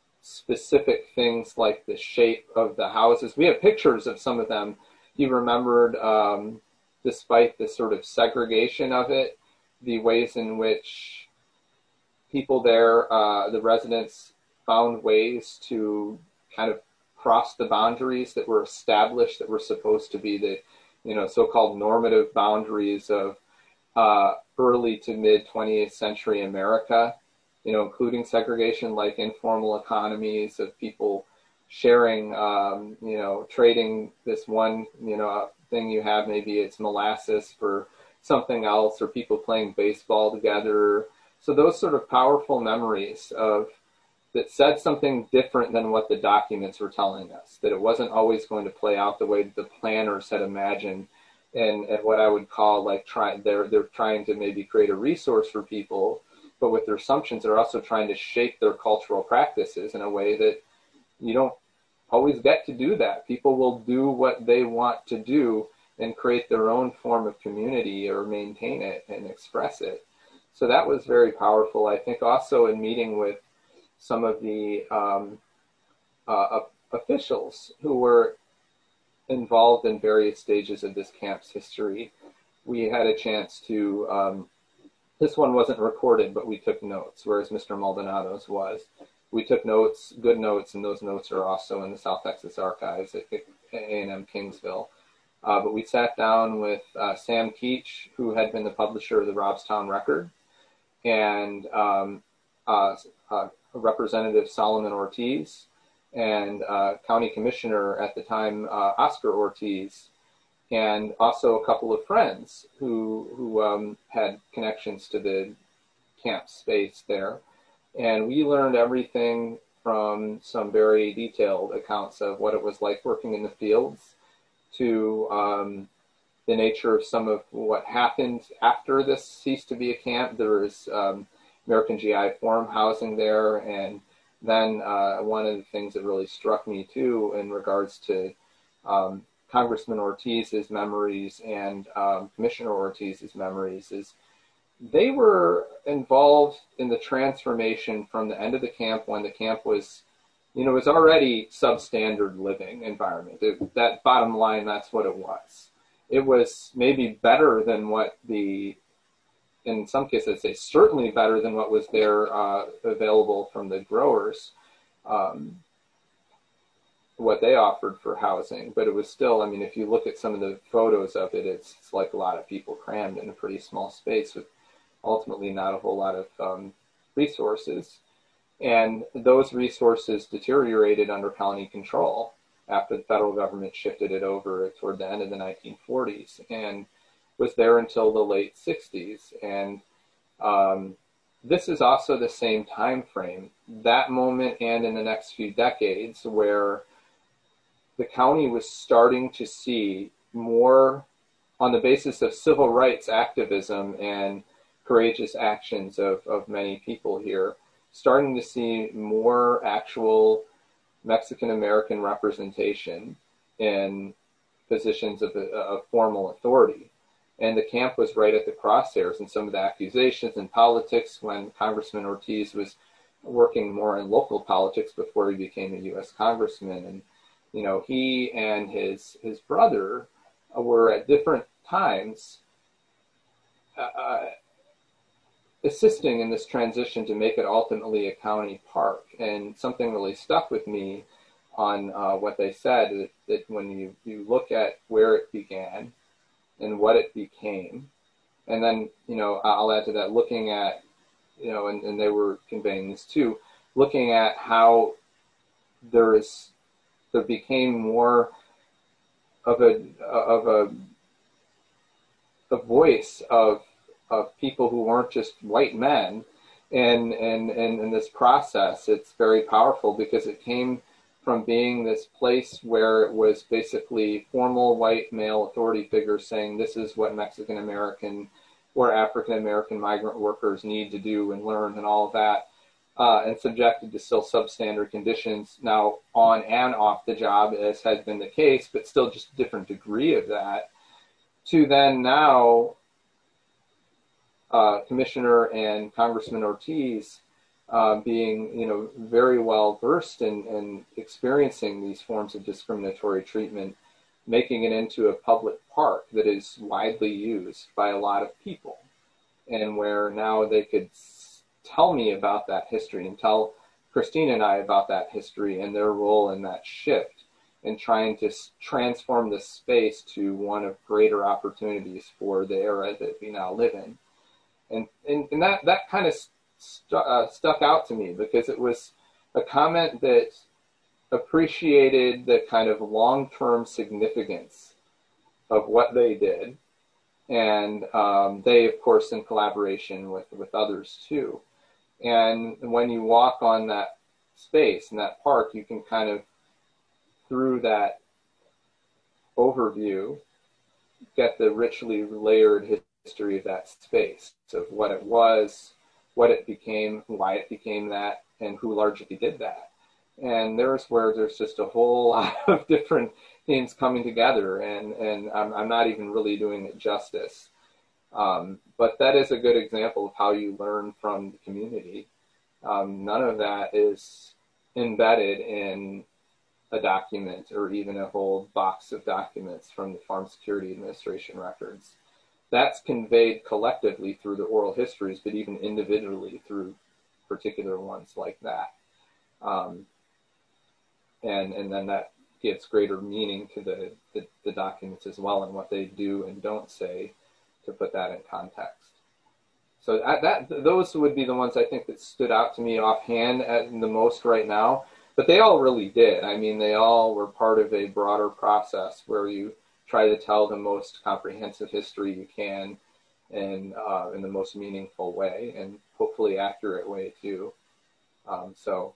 specific things like the shape of the houses. We have pictures of some of them. He remembered, um, despite the sort of segregation of it, the ways in which people there, uh, the residents, found ways to kind of cross the boundaries that were established, that were supposed to be the, you know, so-called normative boundaries of uh, early to mid twentieth century America. You know, including segregation, like informal economies of people sharing, um, you know, trading this one, you know, thing you have, maybe it's molasses for something else, or people playing baseball together. So those sort of powerful memories of that said something different than what the documents were telling us, that it wasn't always going to play out the way that the planners had imagined, and, and what I would call like trying, they're, they're trying to maybe create a resource for people, but with their assumptions, they're also trying to shape their cultural practices in a way that you don't always get to do that. People will do what they want to do and create their own form of community or maintain it and express it. So that was very powerful. I think also in meeting with some of the um, uh, officials who were involved in various stages of this camp's history. We had a chance to, um, this one wasn't recorded, but we took notes, whereas Mister Maldonado's was. We took notes, good notes, and those notes are also in the South Texas Archives at A and M Kingsville. Uh, but we sat down with uh, Sam Keach, who had been the publisher of the Robstown Record, and um, uh, uh, Representative Solomon Ortiz, and uh, County Commissioner at the time, uh, Oscar Ortiz, and also a couple of friends who, who um, had connections to the camp space there. And we learned everything from some very detailed accounts of what it was like working in the fields to um, the nature of some of what happened after this ceased to be a camp. There was um, American G I Forum housing there, and then uh, one of the things that really struck me too in regards to um, Congressman Ortiz's memories and um, Commissioner Ortiz's memories is they were involved in the transformation from the end of the camp when the camp was, you know, it was already substandard living environment. It, that bottom line, that's what it was. It was maybe better than what the, in some cases, I'd say certainly better than what was there uh, available from the growers, um, what they offered for housing. But it was still, I mean, if you look at some of the photos of it, it's, it's like a lot of people crammed in a pretty small space with ultimately not a whole lot of um, resources. And those resources deteriorated under county control after the federal government shifted it over toward the end of the nineteen forties, and was there until the late sixties. And um, this is also the same time frame, that moment and in the next few decades, where the county was starting to see more on the basis of civil rights activism and courageous actions of, of many people here, starting to see more actual Mexican-American representation in positions of, of formal authority. And the camp was right at the crosshairs in some of the accusations in politics when Congressman Ortiz was working more in local politics before he became a U S congressman. And, you know, he and his, his brother were at different times uh, assisting in this transition to make it ultimately a county park. And something really stuck with me on uh, what they said, that, that when you, you look at where it began and what it became, and then, you know, I'll add to that, looking at, you know, and, and they were conveying this too, looking at how there is, there became more of a, of a, a voice of of people who weren't just white men. And and and in this process, it's very powerful because it came from being this place where it was basically formal white male authority figures saying this is what Mexican American or African American migrant workers need to do and learn and all of that, uh, and subjected to still substandard conditions now on and off the job, as has been the case, but still just a different degree of that, to then now Uh, Commissioner and Congressman Ortiz uh, being, you know, very well versed in, in experiencing these forms of discriminatory treatment, making it into a public park that is widely used by a lot of people, and where now they could s- tell me about that history and tell Christine and I about that history and their role in that shift in trying to s- transform the space to one of greater opportunities for the era that we now live in. And, and, and that, that kind of stu- uh, stuck out to me because it was a comment that appreciated the kind of long-term significance of what they did. And um, they, of course, in collaboration with, with others too. And when you walk on that space in that park, you can kind of, through that overview, get the richly layered history of that space, of what it was, what it became, why it became that, and who largely did that. And there's where there's just a whole lot of different things coming together, and, and I'm, I'm not even really doing it justice. Um, but that is a good example of how you learn from the community. Um, none of that is embedded in a document or even a whole box of documents from the Farm Security Administration records. That's conveyed collectively through the oral histories, but even individually through particular ones like that. Um, and, and then that gives greater meaning to the, the, the documents as well and what they do and don't say to put that in context. So that, that those would be the ones I think that stood out to me offhand at the most right now. But they all really did. I mean, they all were part of a broader process where you try to tell the most comprehensive history you can and uh, in the most meaningful way and hopefully accurate way too. Um, so,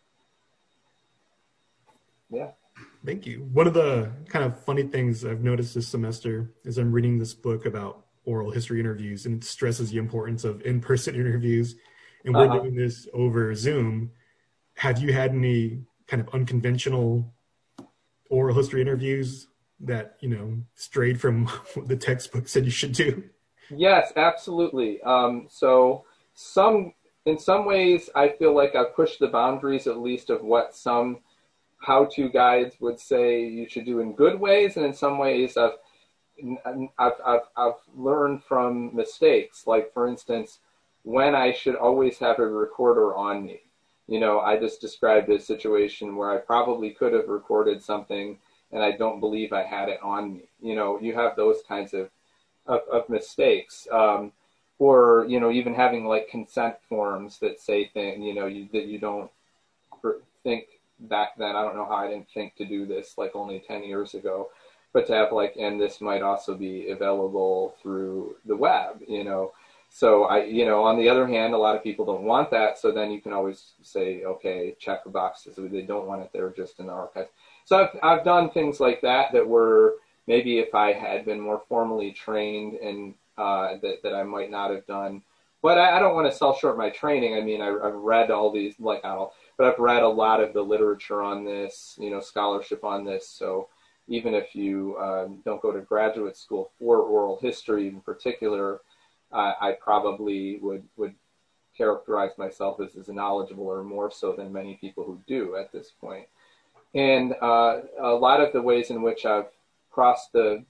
yeah. Thank you. One of the kind of funny things I've noticed this semester is I'm reading this book about oral history interviews, and it stresses the importance of in-person interviews. And we're Uh-huh. doing this over Zoom. Have you had any kind of unconventional oral history interviews that, you know, strayed from what the textbook said you should do? Yes, absolutely. Um, so some, in some ways, I feel like I've pushed the boundaries at least of what some how-to guides would say you should do in good ways, and in some ways I've I've, I've, I've learned from mistakes. Like, for instance, when I should always have a recorder on me. You know, I just described a situation where I probably could have recorded something and I don't believe I had it on me. You know, you have those kinds of, of, of mistakes. Um, or, you know, even having like consent forms that say things, you know, you, that you don't think back then. I don't know how I didn't think to do this like only ten years ago. But to have like, and this might also be available through the web, you know. So I, you know, on the other hand, a lot of people don't want that. So then you can always say, okay, check the boxes. They don't want it there just in the archive. So I've, I've done things like that that were maybe if I had been more formally trained and uh, that, that I might not have done. But I, I don't want to sell short my training. I mean, I, I've read all these, like, I don't, but I've read a lot of the literature on this, you know, scholarship on this. So even if you uh, don't go to graduate school for oral history in particular, uh, I probably would, would characterize myself as, as knowledgeable or more so than many people who do at this point. And uh, a lot of the ways in which I've crossed the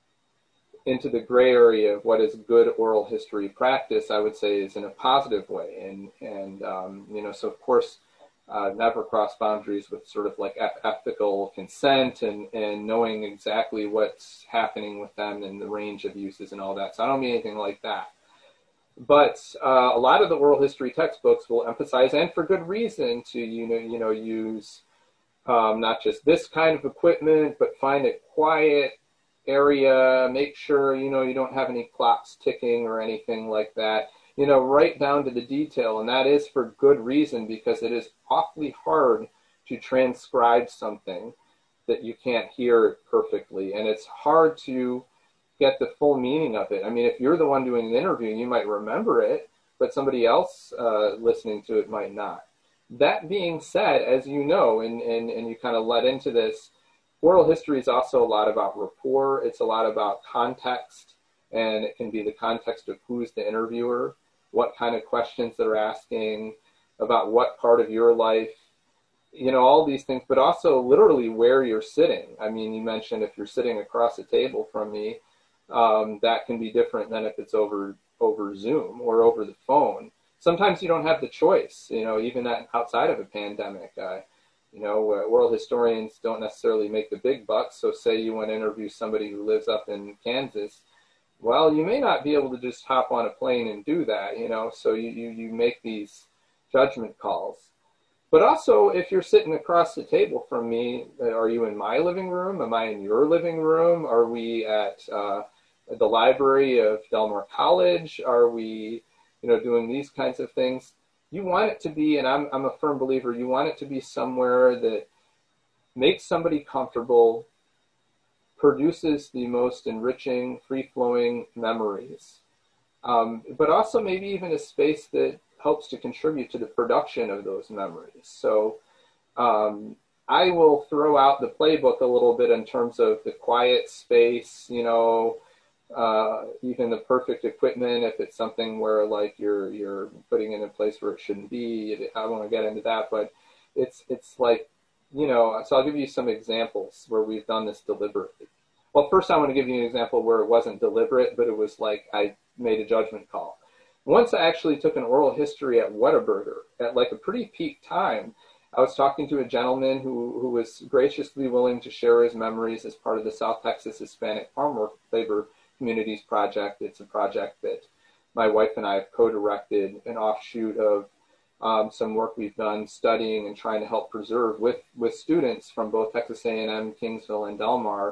into the gray area of what is good oral history practice, I would say is in a positive way. And, and um, you know, so of course, Uh, never cross boundaries with sort of like eth- ethical consent and, and knowing exactly what's happening with them and the range of uses and all that. So I don't mean anything like that. But uh, a lot of the oral history textbooks will emphasize, and for good reason, to you know you know use um, not just this kind of equipment, but find a quiet area. Make sure you know you don't have any clocks ticking or anything like that. You know, right down to the detail, and that is for good reason, because it is awfully hard to transcribe something that you can't hear perfectly, and it's hard to get the full meaning of it. I mean, if you're the one doing the interview, you might remember it, but somebody else uh, listening to it might not. That being said, as you know, and, and, and you kind of led into this, oral history is also a lot about rapport. It's a lot about context, and it can be the context of who's the interviewer, what kind of questions they're asking, about what part of your life, you know, all these things, but also literally where you're sitting. I mean, you mentioned if you're sitting across a table from me, um, that can be different than if it's over over Zoom or over the phone. Sometimes you don't have the choice, you know, even at, outside of a pandemic. Uh, you know, uh, oral historians don't necessarily make the big bucks, so say you want to interview somebody who lives up in Kansas, well, you may not be able to just hop on a plane and do that, you know, so you, you, you make these judgment calls. But also, if you're sitting across the table from me, are you in my living room? Am I in your living room? Are we at uh, the library of Delmar College? Are we, you know, doing these kinds of things? You want it to be, and I'm, I'm a firm believer, you want it to be somewhere that makes somebody comfortable, produces the most enriching, free-flowing memories, um, but also maybe even a space that helps to contribute to the production of those memories. So um, I will throw out the playbook a little bit in terms of the quiet space, you know, uh, even the perfect equipment, if it's something where like you're you're putting it in a place where it shouldn't be. I don't want to get into that, but it's it's like you know, so I'll give you some examples where we've done this deliberately. Well, first I want to give you an example where it wasn't deliberate, but it was like I made a judgment call. Once I actually took an oral history at Whataburger at like a pretty peak time. I was talking to a gentleman who, who was graciously willing to share his memories as part of the South Texas Hispanic Farm Work Labor Communities Project. It's a project that my wife and I have co-directed, an offshoot of um, some work we've done studying and trying to help preserve with, with students from both Texas A and M, Kingsville, and Del Mar,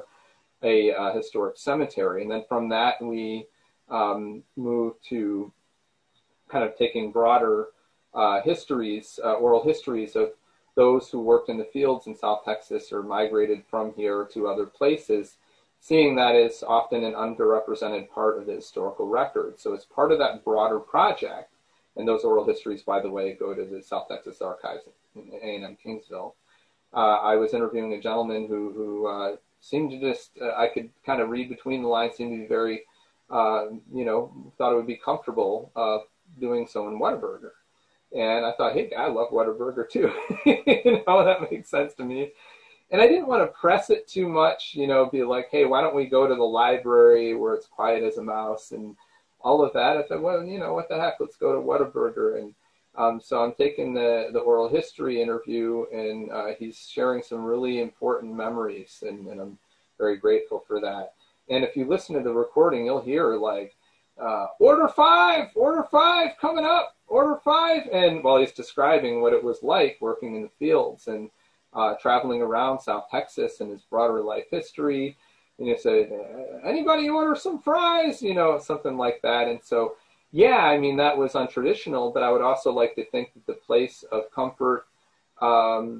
a uh, historic cemetery. And then from that, we um, moved to kind of taking broader uh, histories, uh, oral histories of those who worked in the fields in South Texas or migrated from here to other places, seeing that as often an underrepresented part of the historical record. So as part of that broader project, and those oral histories, by the way, go to the South Texas Archives in A and M Kingsville, uh, I was interviewing a gentleman who, who uh, seemed to just, uh, I could kind of read between the lines, seemed to be very, uh, you know, thought it would be comfortable uh, doing so in Whataburger. And I thought, hey, I love Whataburger too. You know, that makes sense to me. And I didn't want to press it too much, you know, be like, hey, why don't we go to the library where it's quiet as a mouse and all of that. I thought, well, you know, what the heck, let's go to Whataburger. And um, so I'm taking the, the oral history interview, and uh, he's sharing some really important memories, and, and I'm very grateful for that. And if you listen to the recording, you'll hear like, uh, order five, order five coming up, order five. And while he's describing what it was like working in the fields and uh, traveling around South Texas and his broader life history, and you say, anybody order some fries, you know, something like that. And so, yeah, I mean, that was untraditional, but I would also like to think that the place of comfort um,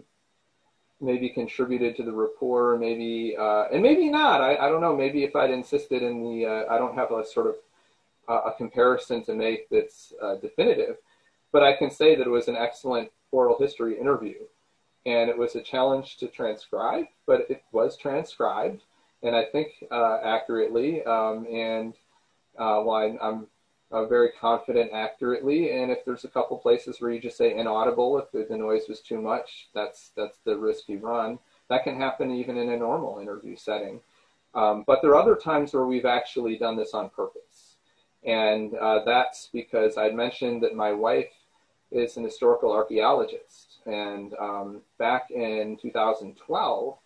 maybe contributed to the rapport, maybe, uh, and maybe not. I, I don't know. Maybe if I'd insisted in the, uh, I don't have a sort of uh, a comparison to make that's uh, definitive, but I can say that it was an excellent oral history interview. And it was a challenge to transcribe, but it was transcribed, and I think uh, accurately. Um, and uh, well, I, I'm uh, very confident accurately. And if there's a couple places where you just say inaudible, if the, the noise was too much, that's that's the risk you run. That can happen even in a normal interview setting. Um, but there are other times where we've actually done this on purpose. And uh, that's because I'd mentioned that my wife is an historical archaeologist. And um, back in two thousand twelve,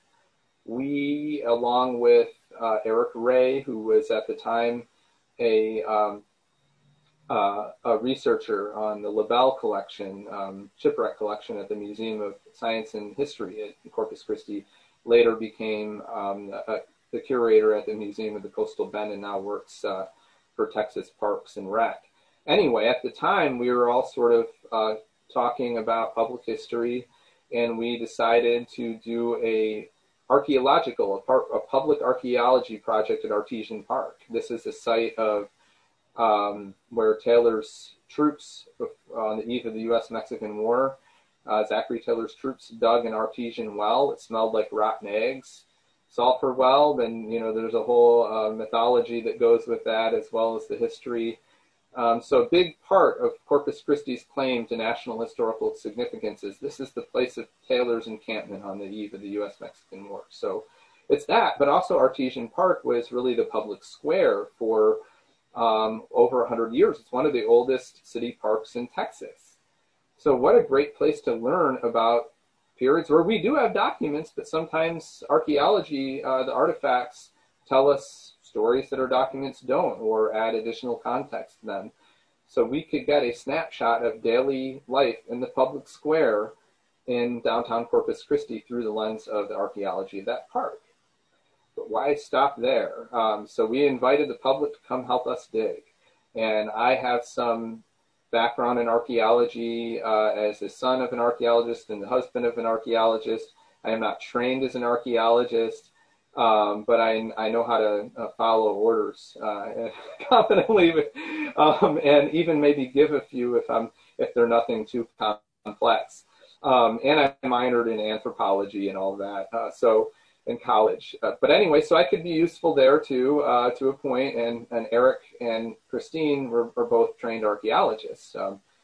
we, along with uh, Eric Ray, who was at the time a, um, uh, a researcher on the LaBelle collection, um, shipwreck collection at the Museum of Science and History at Corpus Christi, later became um, a, the curator at the Museum of the Coastal Bend and now works uh, for Texas Parks and Rec. Anyway, at the time, we were all sort of uh, talking about public history, and we decided to do a archaeological, a, par- a public archaeology project at Artesian Park. This is a site of um, where Taylor's troops, on the eve of the U S Mexican War, uh, Zachary Taylor's troops dug an artesian well. It smelled like rotten eggs. Sulfur well, and you know, there's a whole uh, mythology that goes with that, as well as the history. Um, so a big part of Corpus Christi's claim to national historical significance is this is the place of Taylor's encampment on the eve of the U S Mexican War. So it's that, but also Artesian Park was really the public square for um, over one hundred years. It's one of the oldest city parks in Texas. So what a great place to learn about periods where we do have documents, but sometimes archaeology, uh, the artifacts, tell us stories that our documents don't, or add additional context to them. So we could get a snapshot of daily life in the public square in downtown Corpus Christi through the lens of the archaeology of that park. But why stop there? Um, so we invited the public to come help us dig. And I have some background in archaeology uh, as the son of an archaeologist and the husband of an archaeologist. I am not trained as an archaeologist. Um, but I, I know how to uh, follow orders uh, confidently, um, and even maybe give a few if I'm if they're nothing too complex. Um, and I minored in anthropology and all that, uh, so in college. Uh, but anyway, so I could be useful there too, uh, to a point. And and Eric and Christine were, were both trained archaeologists. Um,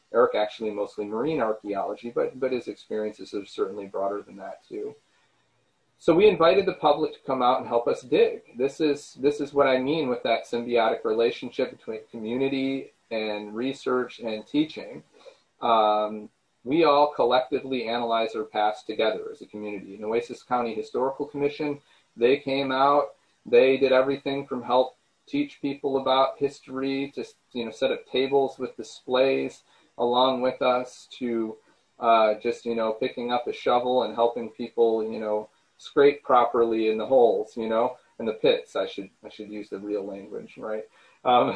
Eric actually mostly marine archaeology, but, but his experiences are certainly broader than that too. So we invited the public to come out and help us dig. This is, this is what I mean with that symbiotic relationship between community and research and teaching. Um, we all collectively analyze our past together as a community. The Nueces County Historical Commission, they came out, they did everything from help teach people about history to, you know, set up tables with displays along with us, to uh, just, you know, picking up a shovel and helping people, you know, scrape properly in the holes, you know, in the pits. I should, I should use the real language, right? Um,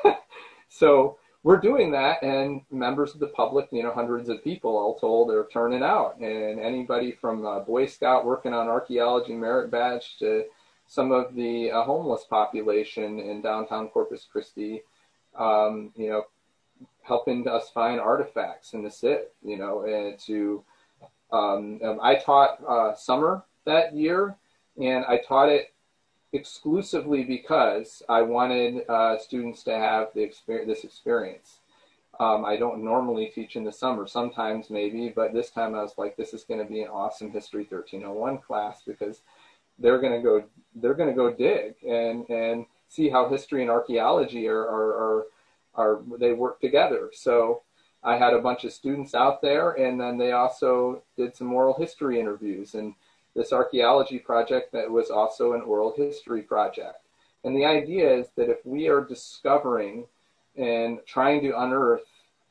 so we're doing that, and members of the public, you know, hundreds of people all told, are turning out. And anybody from a Boy Scout working on archaeology merit badge to some of the uh, homeless population in downtown Corpus Christi, um, you know, helping us find artifacts in the S I T, you know, and to, um, um, I taught uh, summer that year, and I taught it exclusively because I wanted uh, students to have the experience, this experience. Um, I don't normally teach in the summer, sometimes maybe, but this time I was like, this is going to be an awesome History thirteen oh one class, because they're going to go, they're going to go dig and, and see how history and archaeology are, are, are, are, they work together. So I had a bunch of students out there, and then they also did some oral history interviews, and this archaeology project that was also an oral history project. And the idea is that if we are discovering and trying to unearth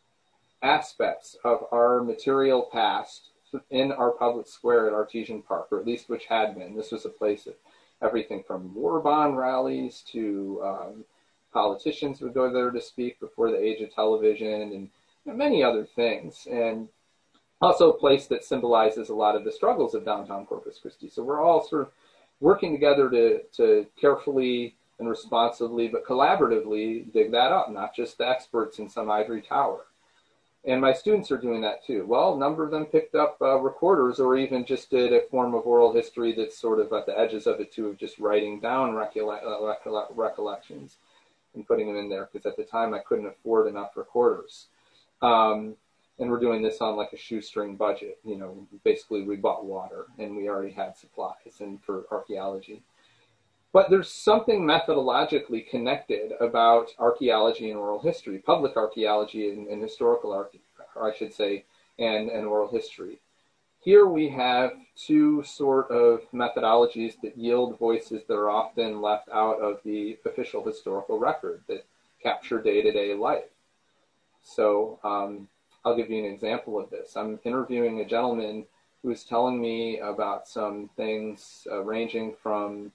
aspects of our material past in our public square at Artesian Park, or at least which had been, this was a place of everything from war bond rallies to um, politicians would go there to speak before the age of television, and you know, many other things. And also a place that symbolizes a lot of the struggles of downtown Corpus Christi. So we're all sort of working together to, to carefully and responsibly, but collaboratively dig that up, not just the experts in some ivory tower. And my students are doing that too. Well, a number of them picked up uh, recorders, or even just did a form of oral history that's sort of at the edges of it too, of just writing down recolle uh, recolle recollections and putting them in there, because at the time I couldn't afford enough recorders. Um, And we're doing this on like a shoestring budget. You know, basically we bought water and we already had supplies and for archaeology. But there's something methodologically connected about archaeology and oral history, public archaeology and, and historical archaeology, I should say, and, and oral history. Here we have two sort of methodologies that yield voices that are often left out of the official historical record that capture day-to-day life. So, um, I'll give you an example of this. I'm interviewing a gentleman who is telling me about some things uh, ranging from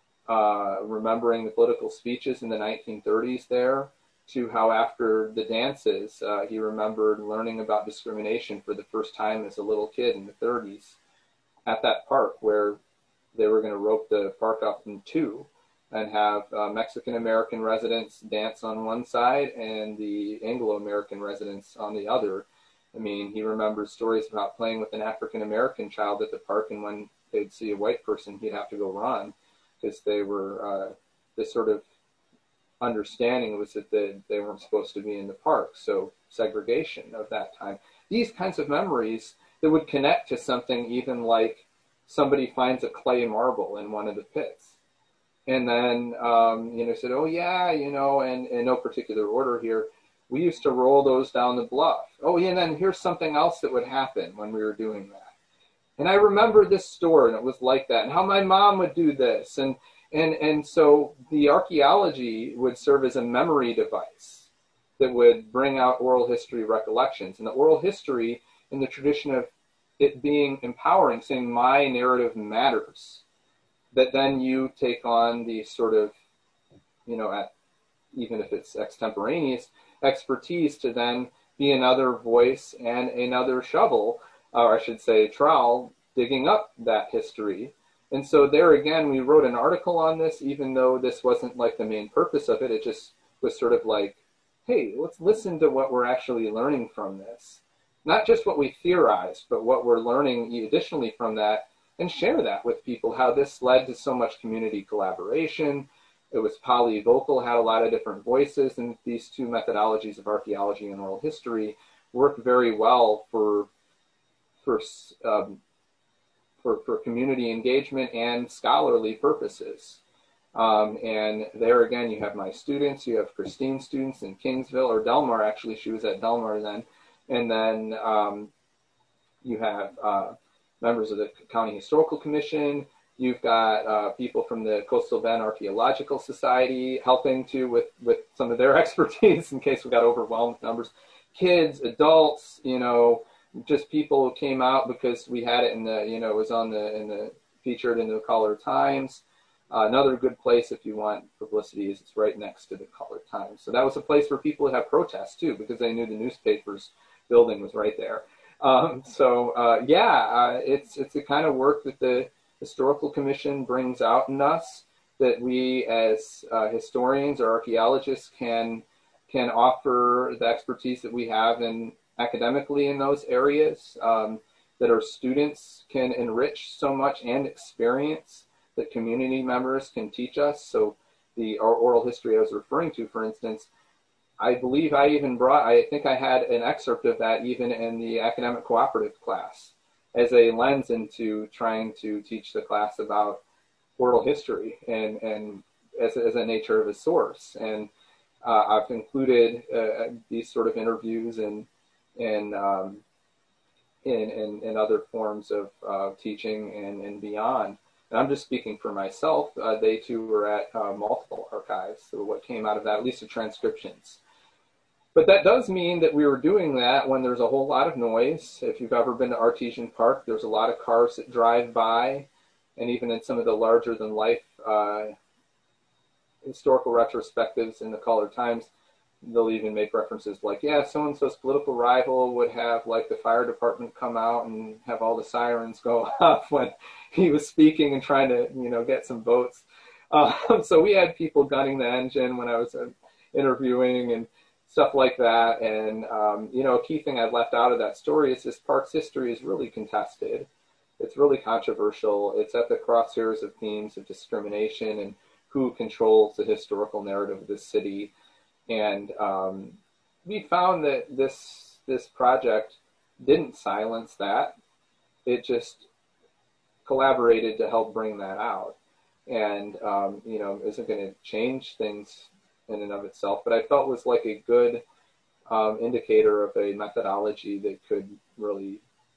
uh, remembering the political speeches in the nineteen thirties there, to how after the dances, uh, he remembered learning about discrimination for the first time as a little kid in the thirties at that park, where they were going to rope the park up in two and have uh, Mexican-American residents dance on one side and the Anglo-American residents on the other. I mean, he remembers stories about playing with an African-American child at the park, and when they'd see a white person, he'd have to go run, because they were, uh, this sort of understanding was that they, they weren't supposed to be in the park. So segregation of that time. These kinds of memories that would connect to something even like somebody finds a clay marble in one of the pits. And then, um, you know, said, oh, yeah, you know, and in no particular order here, we used to roll those down the bluff. Oh, yeah, and then here's something else that would happen when we were doing that. And I remember this store, and it was like that, and how my mom would do this. And, and, and so the archaeology would serve as a memory device that would bring out oral history recollections. And the oral history, in the tradition of it being empowering, saying my narrative matters, that then you take on the sort of, you know, at, even if it's extemporaneous, expertise to then be another voice and another shovel, or I should say trowel, digging up that history. And so there again, we wrote an article on this, even though this wasn't like the main purpose of it. It just was sort of like, hey, let's listen to what we're actually learning from this. Not just what we theorized, but what we're learning additionally from that, and share that with people, how this led to so much community collaboration. It was polyvocal, had a lot of different voices, and these two methodologies of archaeology and oral history work very well for for um, for, for community engagement and scholarly purposes. Um, and there again, you have my students, you have Christine's students in Kingsville, or Delmar, actually, she was at Delmar then. And then um, you have uh, members of the County Historical Commission. You've got uh, people from the Coastal Bend Archaeological Society helping too with, with some of their expertise in case we got overwhelmed with numbers. Kids, adults, you know, just people who came out because we had it in the, you know, it was on the, in the, featured in the Caller Times. Uh, another good place if you want publicity is it's right next to the Caller Times. So that was a place where people would have protests too, because they knew the newspaper's building was right there. Um, so uh, yeah, uh, it's it's the kind of work that the Historical Commission brings out in us that we as uh, historians or archaeologists can can offer the expertise that we have in academically in those areas, um, that our students can enrich so much and experience that community members can teach us. So the our oral history I was referring to, for instance, I believe I even brought, I think I had an excerpt of that even in the academic cooperative class as a lens into trying to teach the class about oral history and, and as, as a nature of a source. And uh, I've included uh, these sort of interviews and in, um, in, in, in other forms of uh, teaching and, and beyond. And I'm just speaking for myself. Uh, they too were at uh, multiple archives. So what came out of that, at least the transcriptions. But that does mean that we were doing that when there's a whole lot of noise. If you've ever been to Artesian Park, there's a lot of cars that drive by. And even in some of the larger than life uh, historical retrospectives in the Caller Times, they'll even make references like, yeah, so-and-so's political rival would have like the fire department come out and have all the sirens go off when he was speaking and trying to, you know, get some votes. Uh, so we had people gunning the engine when I was uh, interviewing and stuff like that. And, um, you know, a key thing I've left out of that story is this park's history is really contested. It's really controversial. It's at the crosshairs of themes of discrimination and who controls the historical narrative of this city. And um, we found that this this project didn't silence that. It just collaborated to help bring that out. And, um, you know, isn't going to change things in and of itself, but I felt was like a good um, indicator of a methodology that could really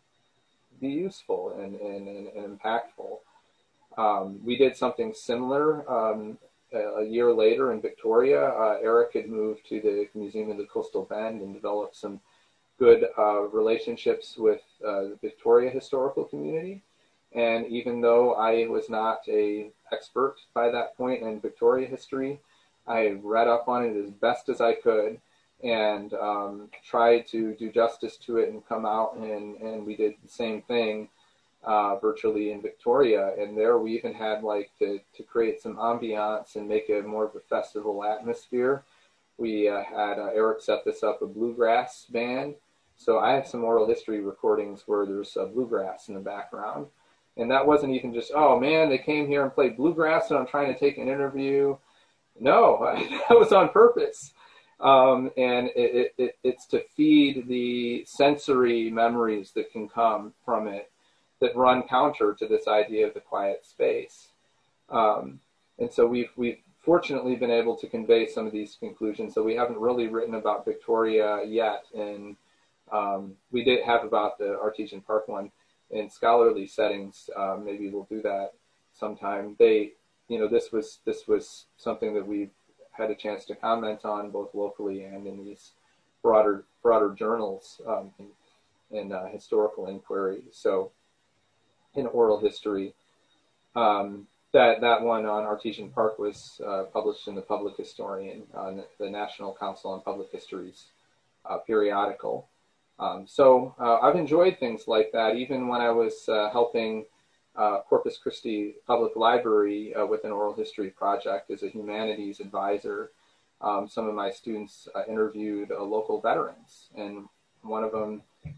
be useful and, and, and, and impactful. Um, we did something similar um, a year later in Victoria. Uh, Eric had moved to the Museum of the Coastal Bend and developed some good uh, relationships with uh, the Victoria historical community. And even though I was not an expert by that point in Victoria history, I read up on it as best as I could and um, tried to do justice to it and come out, and, and we did the same thing uh, virtually in Victoria. And there we even had like to, to create some ambiance and make it more of a festival atmosphere. We uh, had uh, Eric set this up, a bluegrass band. So I have some oral history recordings where there's uh, bluegrass in the background. And that wasn't even just, oh man, they came here and played bluegrass and I'm trying to take an interview. No, that was on purpose. Um, and it, it, it's to feed the sensory memories that can come from it that run counter to this idea of the quiet space. Um, and so we've, we've fortunately been able to convey some of these conclusions. So we haven't really written about Victoria yet. And um, we did have about the Artesian Park one in scholarly settings. Uh, maybe we'll do that sometime. They, you know, this was this was something that we've had a chance to comment on both locally and in these broader broader journals um, in, in uh, historical inquiry. So in oral history, um, that that one on Artesian Park was uh, published in the Public Historian, on the National Council on Public History's uh, periodical. Um, so uh, I've enjoyed things like that, even when I was uh, helping uh, Corpus Christi Public Library uh, with an oral history project as a humanities advisor. Um, some of my students uh, interviewed uh, local veterans, and one of them,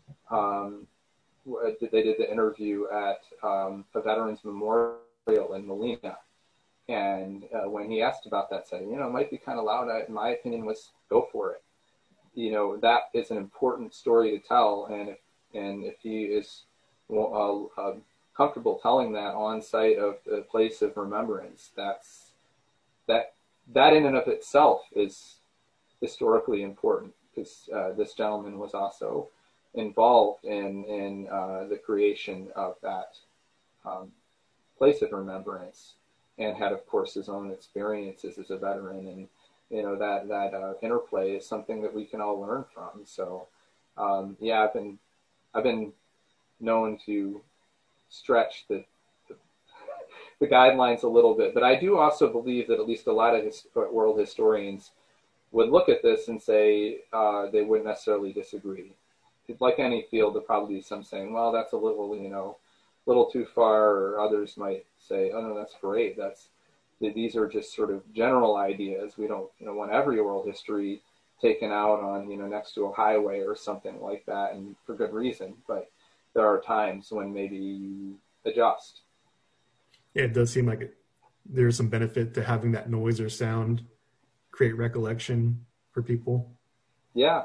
um, they did the interview at um, a Veterans Memorial in Molina. And uh, when he asked about that setting, you know, it might be kind of loud. I, my opinion was, go for it. you know, that is an important story to tell. And if, and if he is uh, uh, comfortable telling that on site of the place of remembrance, that's, that, that in and of itself is historically important, because uh, this gentleman was also involved in, in uh, the creation of that um, place of remembrance, and had, of course, his own experiences as a veteran. And, you know, that, that uh, interplay is something that we can all learn from. So, um, yeah, I've been, I've been known to stretch the, the, the guidelines a little bit, but I do also believe that at least a lot of his, world historians would look at this and say uh, they wouldn't necessarily disagree. Like any field, there'll probably be some saying, well, that's a little, you know, little too far, or others might say, oh no, that's great. That's, these are just sort of general ideas. We don't, you know, want every oral history taken out on, you know, next to a highway or something like that, and for good reason. But there are times when maybe you adjust. Yeah, it does seem like it, there's some benefit to having that noise or sound create recollection for people. Yeah.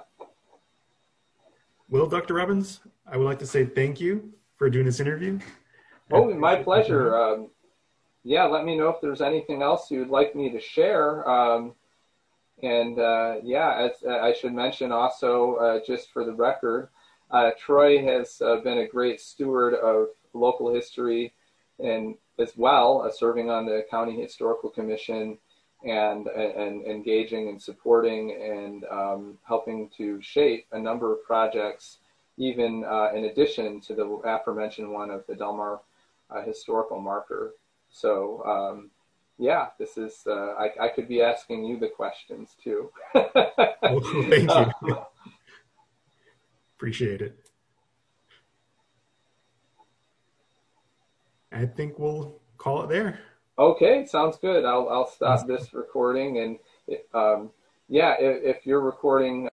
Well, Doctor Robbins, I would like to say thank you for doing this interview. Oh, my pleasure. Um, yeah, let me know if there's anything else you'd like me to share. Um, and uh, yeah, as uh, I should mention also, uh, just for the record, uh, Troy has uh, been a great steward of local history, and as well, uh, serving on the County Historical Commission, and, and engaging and supporting and um, helping to shape a number of projects, even uh, in addition to the aforementioned one of the Delmar uh, historical marker. So um, yeah, this is, uh, I, I could be asking you the questions too. Well, thank you. Um, Appreciate it. I think we'll call it there. Okay, sounds good. I'll, I'll stop this recording, and um, yeah, if, if you're recording